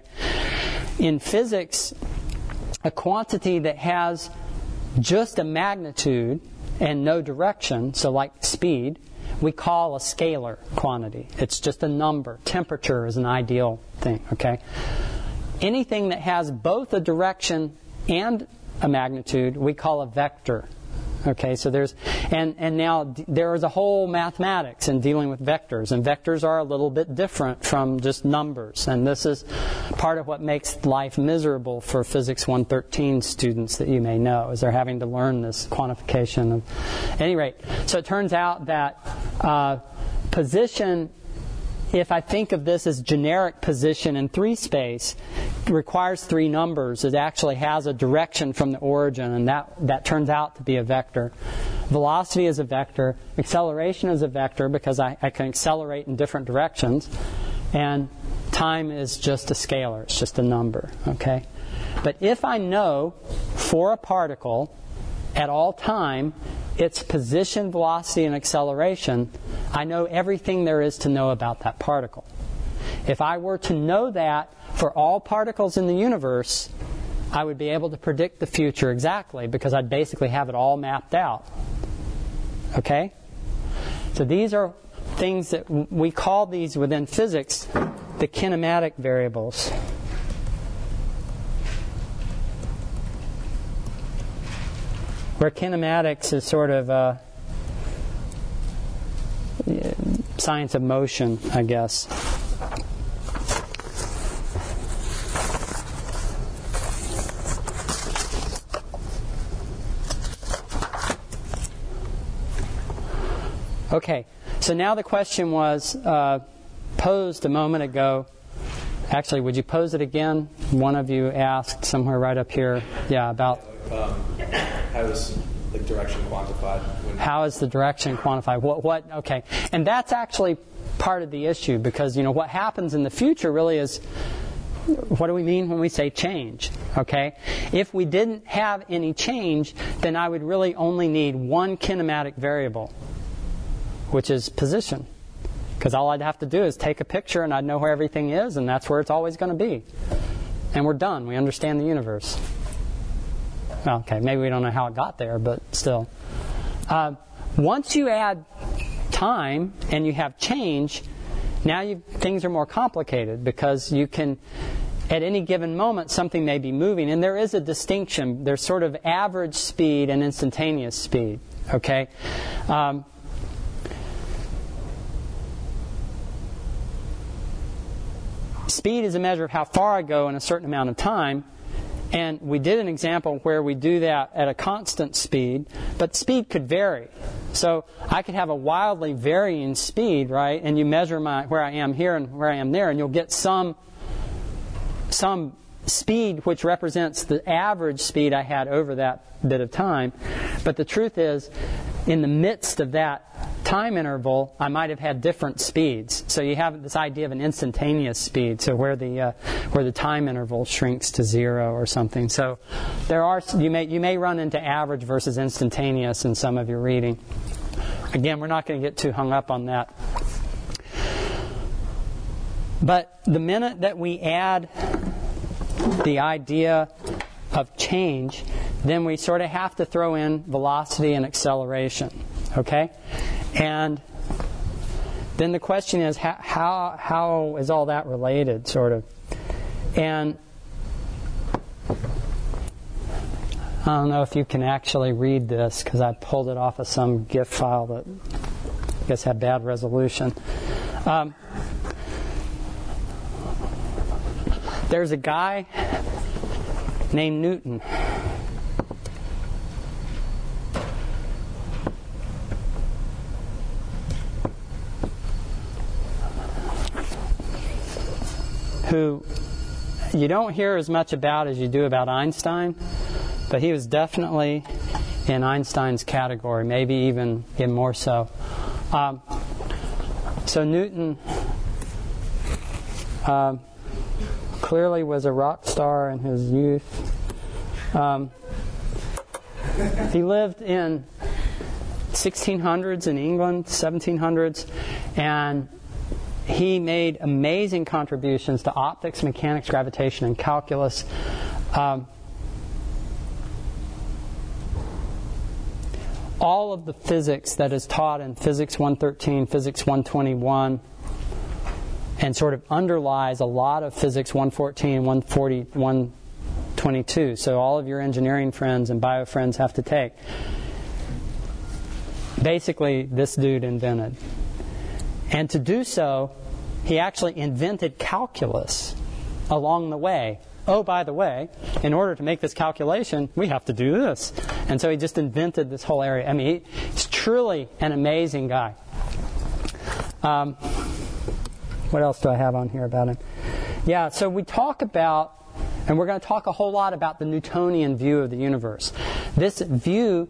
In physics, a quantity that has just a magnitude and no direction, so like speed, we call a scalar quantity. It's just a number. Temperature is an ideal thing, okay? Anything that has both a direction and a magnitude, we call a vector. Okay, so there's, and, and now d- there is a whole mathematics in dealing with vectors, and vectors are a little bit different from just numbers, and this is part of what makes life miserable for Physics one thirteen students that you may know, is they're having to learn this quantification. Of, at any rate, so it turns out that uh, position, if I think of this as generic position in three space, requires three numbers. It actually has a direction from the origin, and that, that turns out to be a vector. Velocity is a vector. Acceleration is a vector because I, I can accelerate in different directions. And time is just a scalar. It's just a number. Okay? But if I know for a particle at all time its position, velocity, and acceleration, I know everything there is to know about that particle. If I were to know that for all particles in the universe, I would be able to predict the future exactly because I'd basically have it all mapped out. Okay? So these are things that we call these within physics the kinematic variables. Where kinematics is sort of a science of motion, I guess. Okay, so now the question was uh, posed a moment ago. Actually, would you pose it again? One of you asked somewhere right up here, yeah, about... Um, how is like direction quantified? When how is the direction quantified? What, what, okay. And that's actually part of the issue because, you know, what happens in the future really is, what do we mean when we say change? Okay? If we didn't have any change, then I would really only need one kinematic variable, which is position. Because all I'd have to do is take a picture and I'd know where everything is, and that's where it's always going to be. And we're done. We understand the universe. Well, okay, maybe we don't know how it got there, but still. Uh, once you add time and you have change, now you, things are more complicated because you can, at any given moment, something may be moving. And there is a distinction. There's sort of average speed and instantaneous speed. Okay? Um, speed is a measure of how far I go in a certain amount of time. And we did an example where we do that at a constant speed, but speed could vary. So I could have a wildly varying speed, right? And you measure my where I am here and where I am there, and you'll get some some speed which represents the average speed I had over that bit of time. But the truth is, in the midst of that time interval, I might have had different speeds. So you have this idea of an instantaneous speed, so where the uh, where the time interval shrinks to zero or something. So there are you may you may run into average versus instantaneous in some of your reading. Again, we're not going to get too hung up on that. But the minute that we add the idea of change, then we sort of have to throw in velocity and acceleration. Okay? And then the question is, how, how, how is all that related, sort of? And I don't know if you can actually read this, because I pulled it off of some GIF file that I guess had bad resolution. Um, there's a guy named Newton. Who you don't hear as much about as you do about Einstein, but he was definitely in Einstein's category, maybe even even more so. Um, so Newton um, clearly was a rock star in his youth. Um, he lived in sixteen hundreds in England, seventeen hundreds, and he made amazing contributions to optics, mechanics, gravitation, and calculus. Um, all of the physics that is taught in Physics one thirteen, Physics one twenty-one, and sort of underlies a lot of Physics one fourteen, one forty, one twenty-two. So all of your engineering friends and bio friends have to take. Basically, this dude invented. And to do so, he actually invented calculus along the way. Oh, by the way, in order to make this calculation, we have to do this. And so he just invented this whole area. I mean, he's truly an amazing guy. Um, what else do I have on here about him? Yeah, so we talk about, and we're going to talk a whole lot about the Newtonian view of the universe. This view,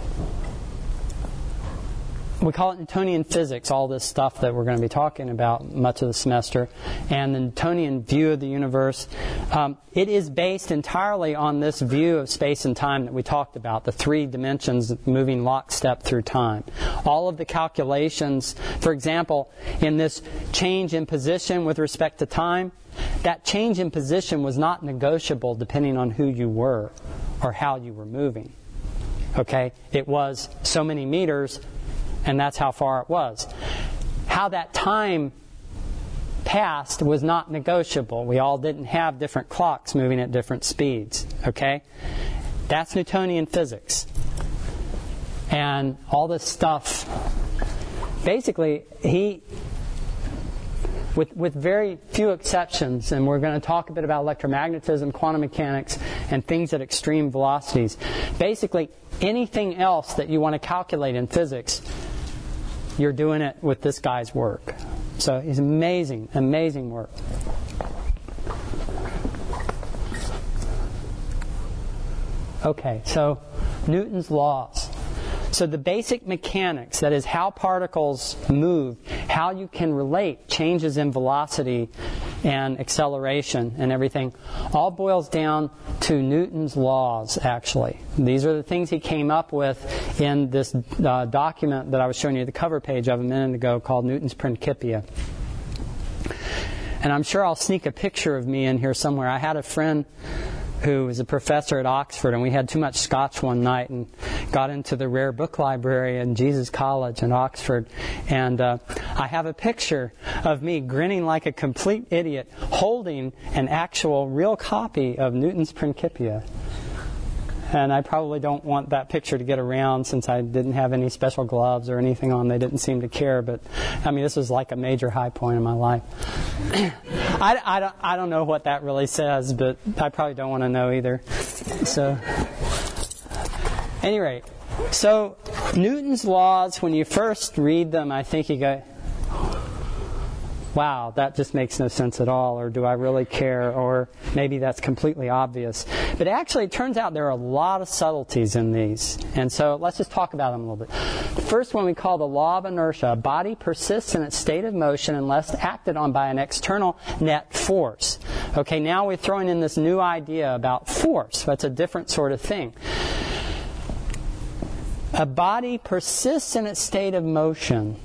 we call it Newtonian physics, all this stuff that we're going to be talking about much of the semester, and the Newtonian view of the universe. Um, it is based entirely on this view of space and time that we talked about, the three dimensions moving lockstep through time. All of the calculations, for example, in this change in position with respect to time, that change in position was not negotiable depending on who you were or how you were moving. Okay? It was so many meters, and that's how far it was. How that time passed was not negotiable. We all didn't have different clocks moving at different speeds. Okay? That's Newtonian physics. And all this stuff, basically, he, with, with very few exceptions, and we're going to talk a bit about electromagnetism, quantum mechanics, and things at extreme velocities. Basically, anything else that you want to calculate in physics, you're doing it with this guy's work. So he's amazing, amazing work. Okay, so Newton's laws. So the basic mechanics, that is how particles move, how you can relate changes in velocity and acceleration and everything, all boils down to Newton's laws, actually. These are the things he came up with in this uh, document that I was showing you the cover page of a minute ago called Newton's Principia. And I'm sure I'll sneak a picture of me in here somewhere. I had a friend who was a professor at Oxford, and we had too much scotch one night and got into the rare book library in Jesus College in Oxford. And uh, I have a picture of me grinning like a complete idiot holding an actual real copy of Newton's Principia. And I probably don't want that picture to get around since I didn't have any special gloves or anything on. They didn't seem to care. But, I mean, this was like a major high point in my life. I, I, don't, I don't know what that really says, but I probably don't want to know either. So, at any rate, so Newton's laws, when you first read them, I think you go, wow, that just makes no sense at all, or do I really care, or maybe that's completely obvious. But actually, it turns out there are a lot of subtleties in these. And so let's just talk about them a little bit. The first one we call the law of inertia. A body persists in its state of motion unless acted on by an external net force. Okay, now we're throwing in this new idea about force. That's a different sort of thing. A body persists in its state of motion.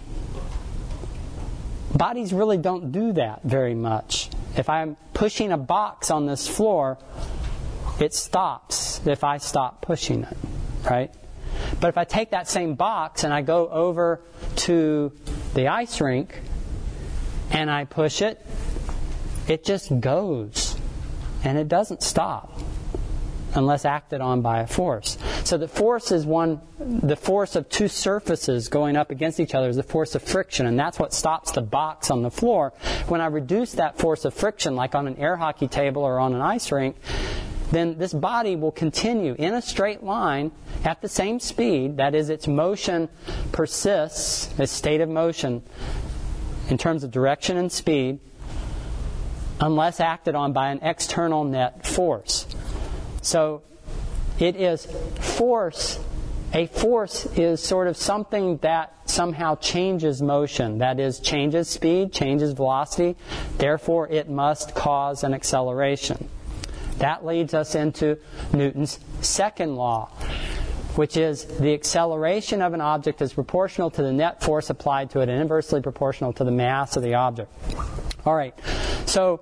Bodies really don't do that very much. If I'm pushing a box on this floor, it stops if I stop pushing it, right? But if I take that same box and I go over to the ice rink and I push it, it just goes and it doesn't stop unless acted on by a force. So the force is one, the force of two surfaces going up against each other is the force of friction, and that's what stops the box on the floor. When I reduce that force of friction, like on an air hockey table or on an ice rink, then this body will continue in a straight line at the same speed. That is, its motion persists, its state of motion in terms of direction and speed, unless acted on by an external net force. So it is force. A force is sort of something that somehow changes motion. That is, changes speed, changes velocity. Therefore, it must cause an acceleration. That leads us into Newton's second law, which is the acceleration of an object is proportional to the net force applied to it and inversely proportional to the mass of the object. All right. So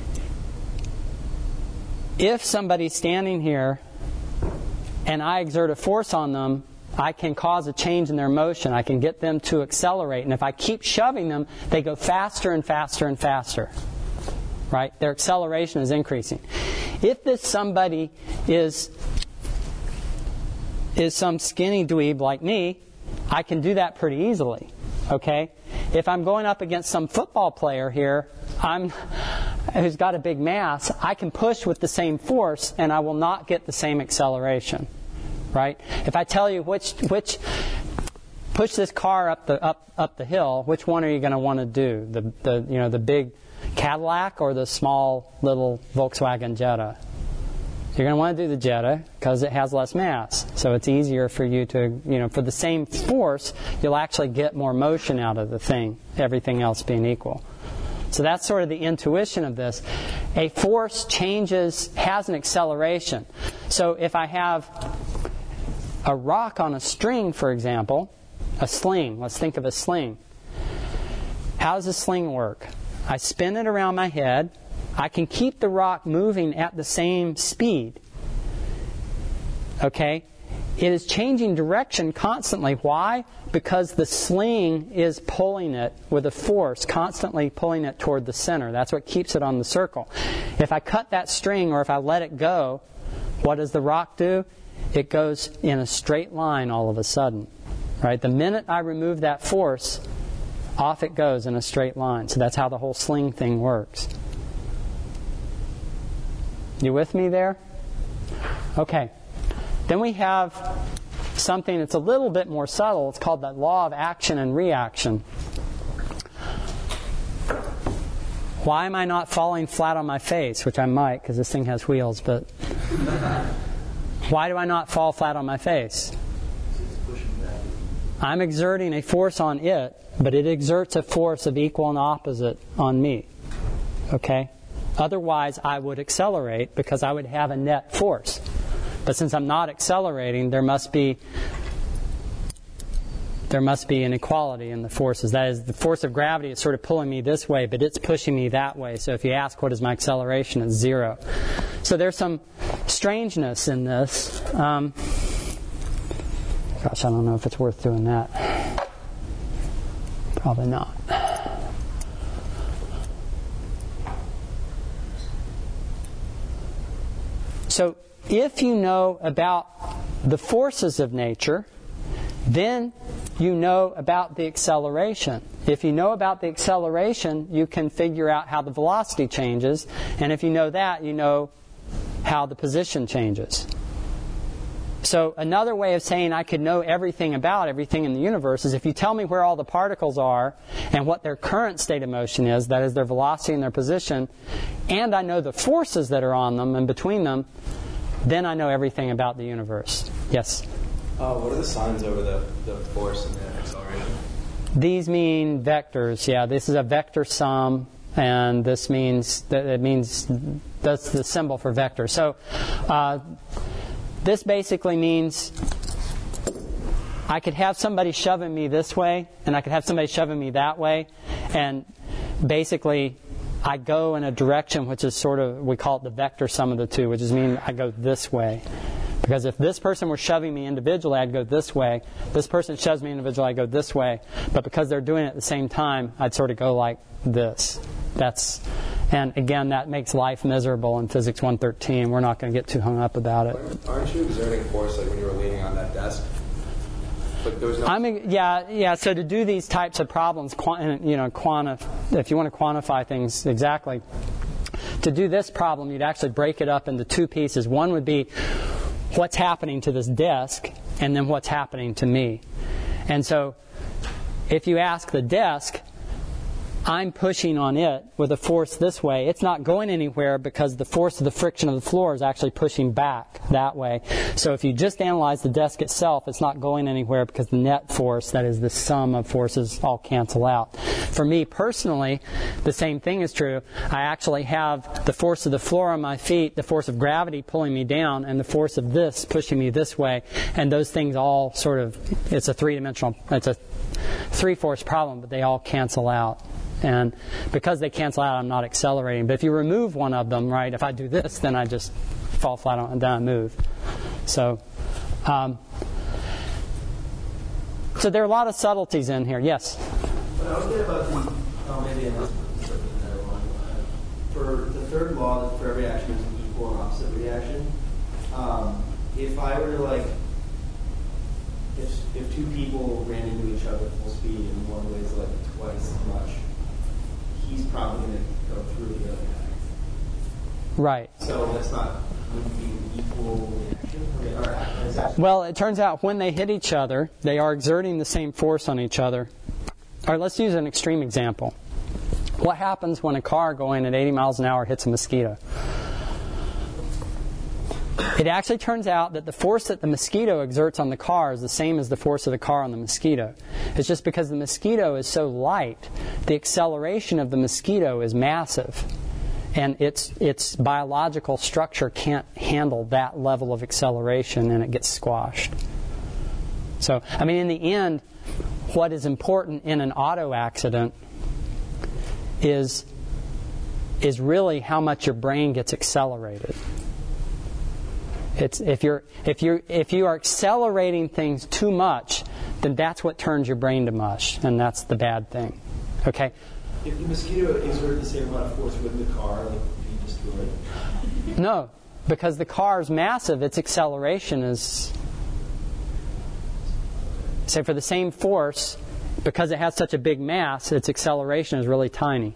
if somebody's standing here and I exert a force on them, I can cause a change in their motion. I can get them to accelerate. And if I keep shoving them, they go faster and faster and faster. Right? Their acceleration is increasing. If this somebody is, is some skinny dweeb like me, I can do that pretty easily. Okay? If I'm going up against some football player here, I'm who's got a big mass, I can push with the same force and I will not get the same acceleration. Right? If I tell you which which push this car up the up up the hill, which one are you going to want to do? The the you know the big Cadillac or the small little Volkswagen Jetta? You're going to want to do the Jetta because it has less mass. So it's easier for you to, you know, for the same force, you'll actually get more motion out of the thing, everything else being equal. So that's sort of the intuition of this. A force changes, has an acceleration. So if I have a rock on a string, for example, a sling, let's think of a sling. How does a sling work? I spin it around my head. I can keep the rock moving at the same speed. Okay? It is changing direction constantly. Why? Because the sling is pulling it with a force, constantly pulling it toward the center. That's what keeps it on the circle. If I cut that string or if I let it go, what does the rock do? It goes in a straight line all of a sudden. Right? The minute I remove that force, off it goes in a straight line. So that's how the whole sling thing works. You with me there? Okay. Then we have something that's a little bit more subtle. It's called the law of action and reaction. Why am I not falling flat on my face? Which I might, because this thing has wheels, but why do I not fall flat on my face? I'm exerting a force on it, but it exerts a force of equal and opposite on me. Okay? Otherwise, I would accelerate because I would have a net force. But since I'm not accelerating, there must be there must be an equality in the forces. That is, the force of gravity is sort of pulling me this way, but it's pushing me that way. So if you ask what is my acceleration, it's zero. So there's some strangeness in this. Um, gosh, I don't know if it's worth doing that. Probably not. So if you know about the forces of nature, then you know about the acceleration. If you know about the acceleration, you can figure out how the velocity changes. And if you know that, you know how the position changes. So another way of saying I could know everything about everything in the universe is if you tell me where all the particles are and what their current state of motion is, that is their velocity and their position, and I know the forces that are on them and between them, then I know everything about the universe. Yes? Uh, what are the signs over the, the force and the acceleration? These mean vectors. Yeah, this is a vector sum, and this means that it means that's the symbol for vector. So uh, this basically means I could have somebody shoving me this way, and I could have somebody shoving me that way, and basically I go in a direction which is sort of, we call it the vector sum of the two, which is mean I go this way. Because if this person were shoving me individually, I'd go this way. This person shoves me individually, I'd go this way. But because they're doing it at the same time, I'd sort of go like this. That's, and again, that makes life miserable in Physics one thirteen. We're not going to get too hung up about it. Aren't you exerting force like when you were leaning on that desk? But there was no. I mean, yeah, yeah. So to do these types of problems, you know, quanti- if you want to quantify things exactly, to do this problem, you'd actually break it up into two pieces. One would be what's happening to this desk, and then what's happening to me. And so, if you ask the desk, I'm pushing on it with a force this way. It's not going anywhere because the force of the friction of the floor is actually pushing back that way. So if you just analyze the desk itself, it's not going anywhere because the net force, that is the sum of forces, all cancel out. For me personally, the same thing is true. I actually have the force of the floor on my feet, the force of gravity pulling me down, and the force of this pushing me this way. And those things all sort of, it's a three-dimensional, it's a three-force problem, but they all cancel out. And because they cancel out, I'm not accelerating. But if you remove one of them, right, if I do this, then I just fall flat on and then I move. So, um, so there are a lot of subtleties in here. Yes? But I was thinking about the, oh, maybe I missed another one. Uh, for the third law, that for every action there's an equal and opposite reaction. Um, if I were to, like, if, if two people ran into each other full speed and one weighs like twice as much, he's probably going to go through the other guy. Right. So that's not would be an equal reaction. Or, or well, it turns out when they hit each other, they are exerting the same force on each other. All right, let's use an extreme example. What happens when a car going at eighty miles an hour hits a mosquito? It actually turns out that the force that the mosquito exerts on the car is the same as the force of the car on the mosquito. It's just because the mosquito is so light, the acceleration of the mosquito is massive. And its its biological structure can't handle that level of acceleration, and it gets squashed. So, I mean, in the end, what is important in an auto accident is, is really how much your brain gets accelerated. It's, if you're if you if you are accelerating things too much, then that's what turns your brain to mush, and that's the bad thing. Okay. If the mosquito exerted the same amount of force within the car, like, would be destroyed? No, because the car is massive. Its acceleration is. Say for the same force, because it has such a big mass, its acceleration is really tiny.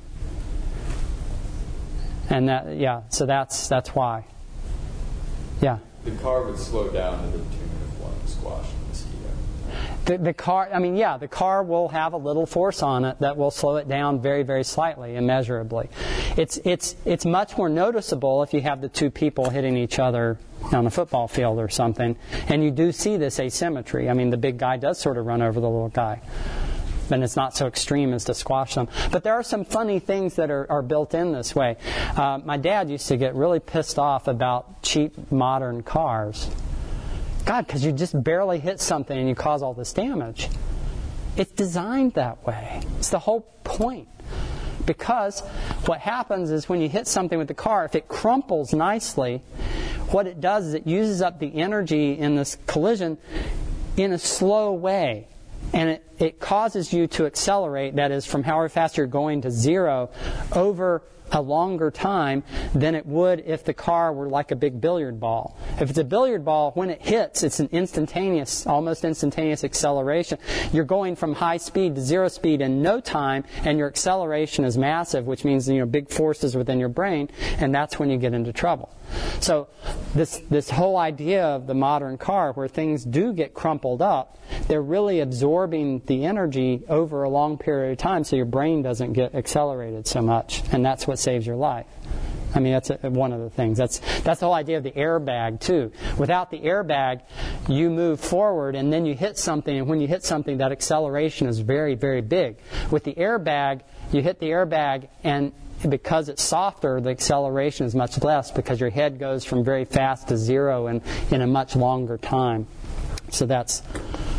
And that, yeah, so that's that's why. Yeah. The car would slow down to the tune of one squash mosquito. The, the car, I mean, yeah, the car will have a little force on it that will slow it down very, very slightly, immeasurably. It's it's it's much more noticeable if you have the two people hitting each other on a football field or something, and you do see this asymmetry. I mean, the big guy does sort of run over the little guy. And it's not so extreme as to squash them. But there are some funny things that are, are built in this way. Uh, my dad used to get really pissed off about cheap modern cars. God, because you just barely hit something and you cause all this damage. It's designed that way. It's the whole point. Because what happens is when you hit something with the car, if it crumples nicely, what it does is it uses up the energy in this collision in a slow way. And it, it causes you to accelerate, that is, from however fast you're going to zero, over a longer time than it would if the car were like a big billiard ball. If it's a billiard ball, when it hits, it's an instantaneous, almost instantaneous acceleration. You're going from high speed to zero speed in no time, and your acceleration is massive, which means, you know, big forces within your brain, and that's when you get into trouble. So this this whole idea of the modern car, where things do get crumpled up, they're really absorbing the energy over a long period of time, so your brain doesn't get accelerated so much, and that's what saves your life. I mean, that's a, one of the things. That's that's the whole idea of the airbag too. Without the airbag, you move forward and then you hit something, and when you hit something, that acceleration is very, very big. With the airbag, you hit the airbag, and because it's softer, the acceleration is much less because your head goes from very fast to zero in, in a much longer time. So that's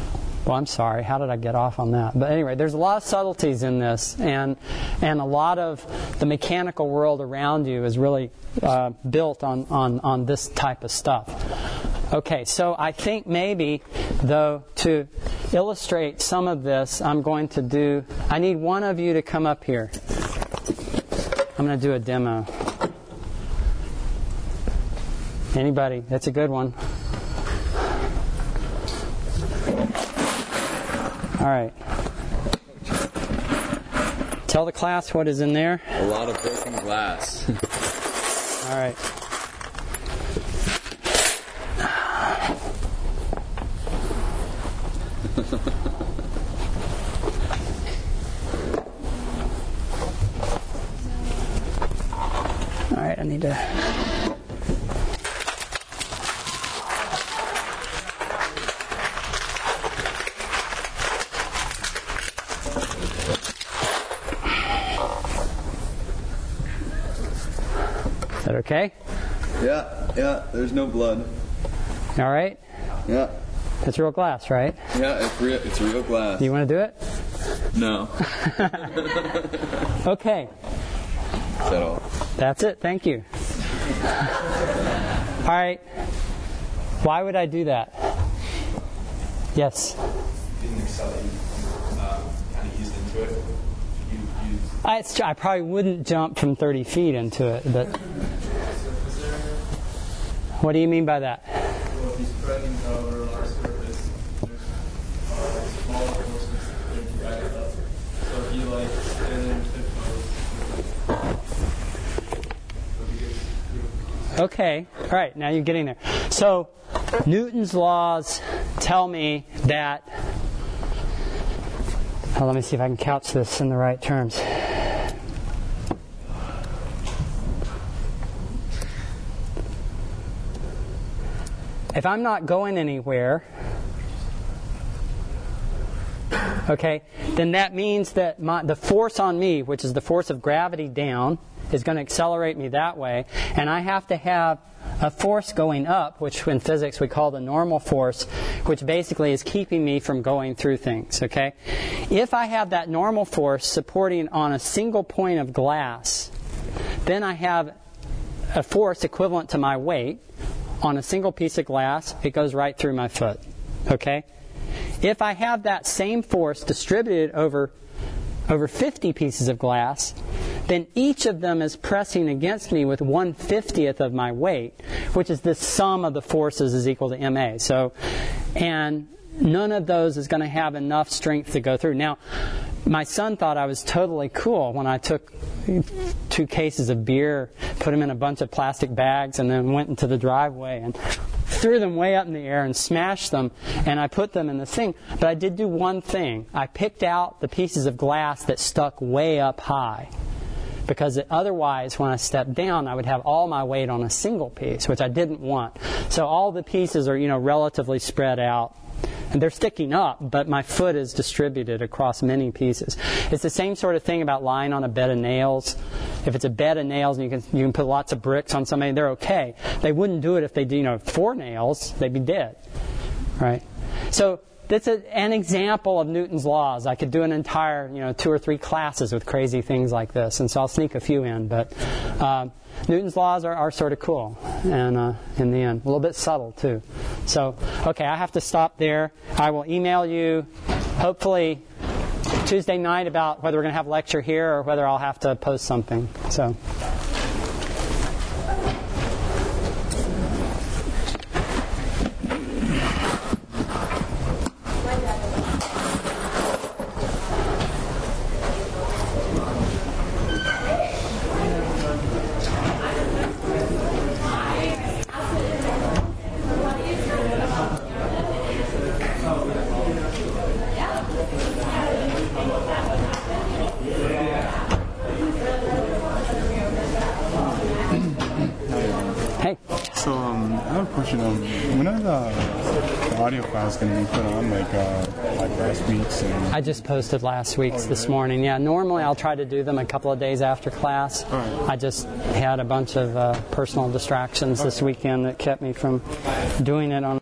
Well, I'm sorry. How did I get off on that? But anyway, there's a lot of subtleties in this, and and a lot of the mechanical world around you is really uh, built on, on, on this type of stuff. Okay, so I think maybe, though, to illustrate some of this, I'm going to do, I need one of you to come up here. I'm going to do a demo. Anybody? That's a good one. All right. Tell the class what is in there. A lot of broken glass. All right. All right, I need to... Is that okay? Yeah, yeah, there's no blood. All right? Yeah. It's real glass, right? Yeah, it's real, it's real glass. You want to do it? No. Okay. Is that all? That's it. Thank you. All right. Why would I do that? Yes? Didn't excel that you um, kind of eased into it. You used... I, it's, I probably wouldn't jump from thirty feet into it, but... What do you mean by that? Well, if you're spreading over a large surface, there's uh, smaller forces that you drag it up. So if you like stand there and tiptoe, Okay. All right. Now you're getting there. So Newton's laws tell me that... Oh, let me see if I can couch this in the right terms. If I'm not going anywhere, okay, then that means that my, the force on me, which is the force of gravity down, is going to accelerate me that way. And I have to have a force going up, which in physics we call the normal force, which basically is keeping me from going through things, okay? If I have that normal force supporting on a single point of glass, then I have a force equivalent to my weight. On a single piece of glass, it goes right through my foot. Okay? If I have that same force distributed over, over fifty pieces of glass, then each of them is pressing against me with one fiftieth of my weight, which is the sum of the forces is equal to M A. So, and none of those is going to have enough strength to go through. Now, my son thought I was totally cool when I took two cases of beer, put them in a bunch of plastic bags, and then went into the driveway and threw them way up in the air and smashed them, and I put them in the thing. But I did do one thing. I picked out the pieces of glass that stuck way up high. Because otherwise, when I stepped down, I would have all my weight on a single piece, which I didn't want. So all the pieces are, you know, relatively spread out. And they're sticking up, but my foot is distributed across many pieces. It's the same sort of thing about lying on a bed of nails. If it's a bed of nails and you can you can put lots of bricks on somebody, they're okay. They wouldn't do it if they do, you know, four nails. They'd be dead, right? So that's a, an example of Newton's laws. I could do an entire, you know, two or three classes with crazy things like this, and so I'll sneak a few in. But uh, Newton's laws are, are sort of cool, and uh, in the end, a little bit subtle too. So, okay, I have to stop there. I will email you, hopefully Tuesday night, about whether we're going to have a lecture here or whether I'll have to post something. So. So um, I have a question. Um, when are the, the audio files going to be put on, like uh, like last week's? And... I just posted last week's this morning. Yeah, normally I'll try to do them a couple of days after class. Right. I just had a bunch of uh, personal distractions this weekend that kept me from doing it on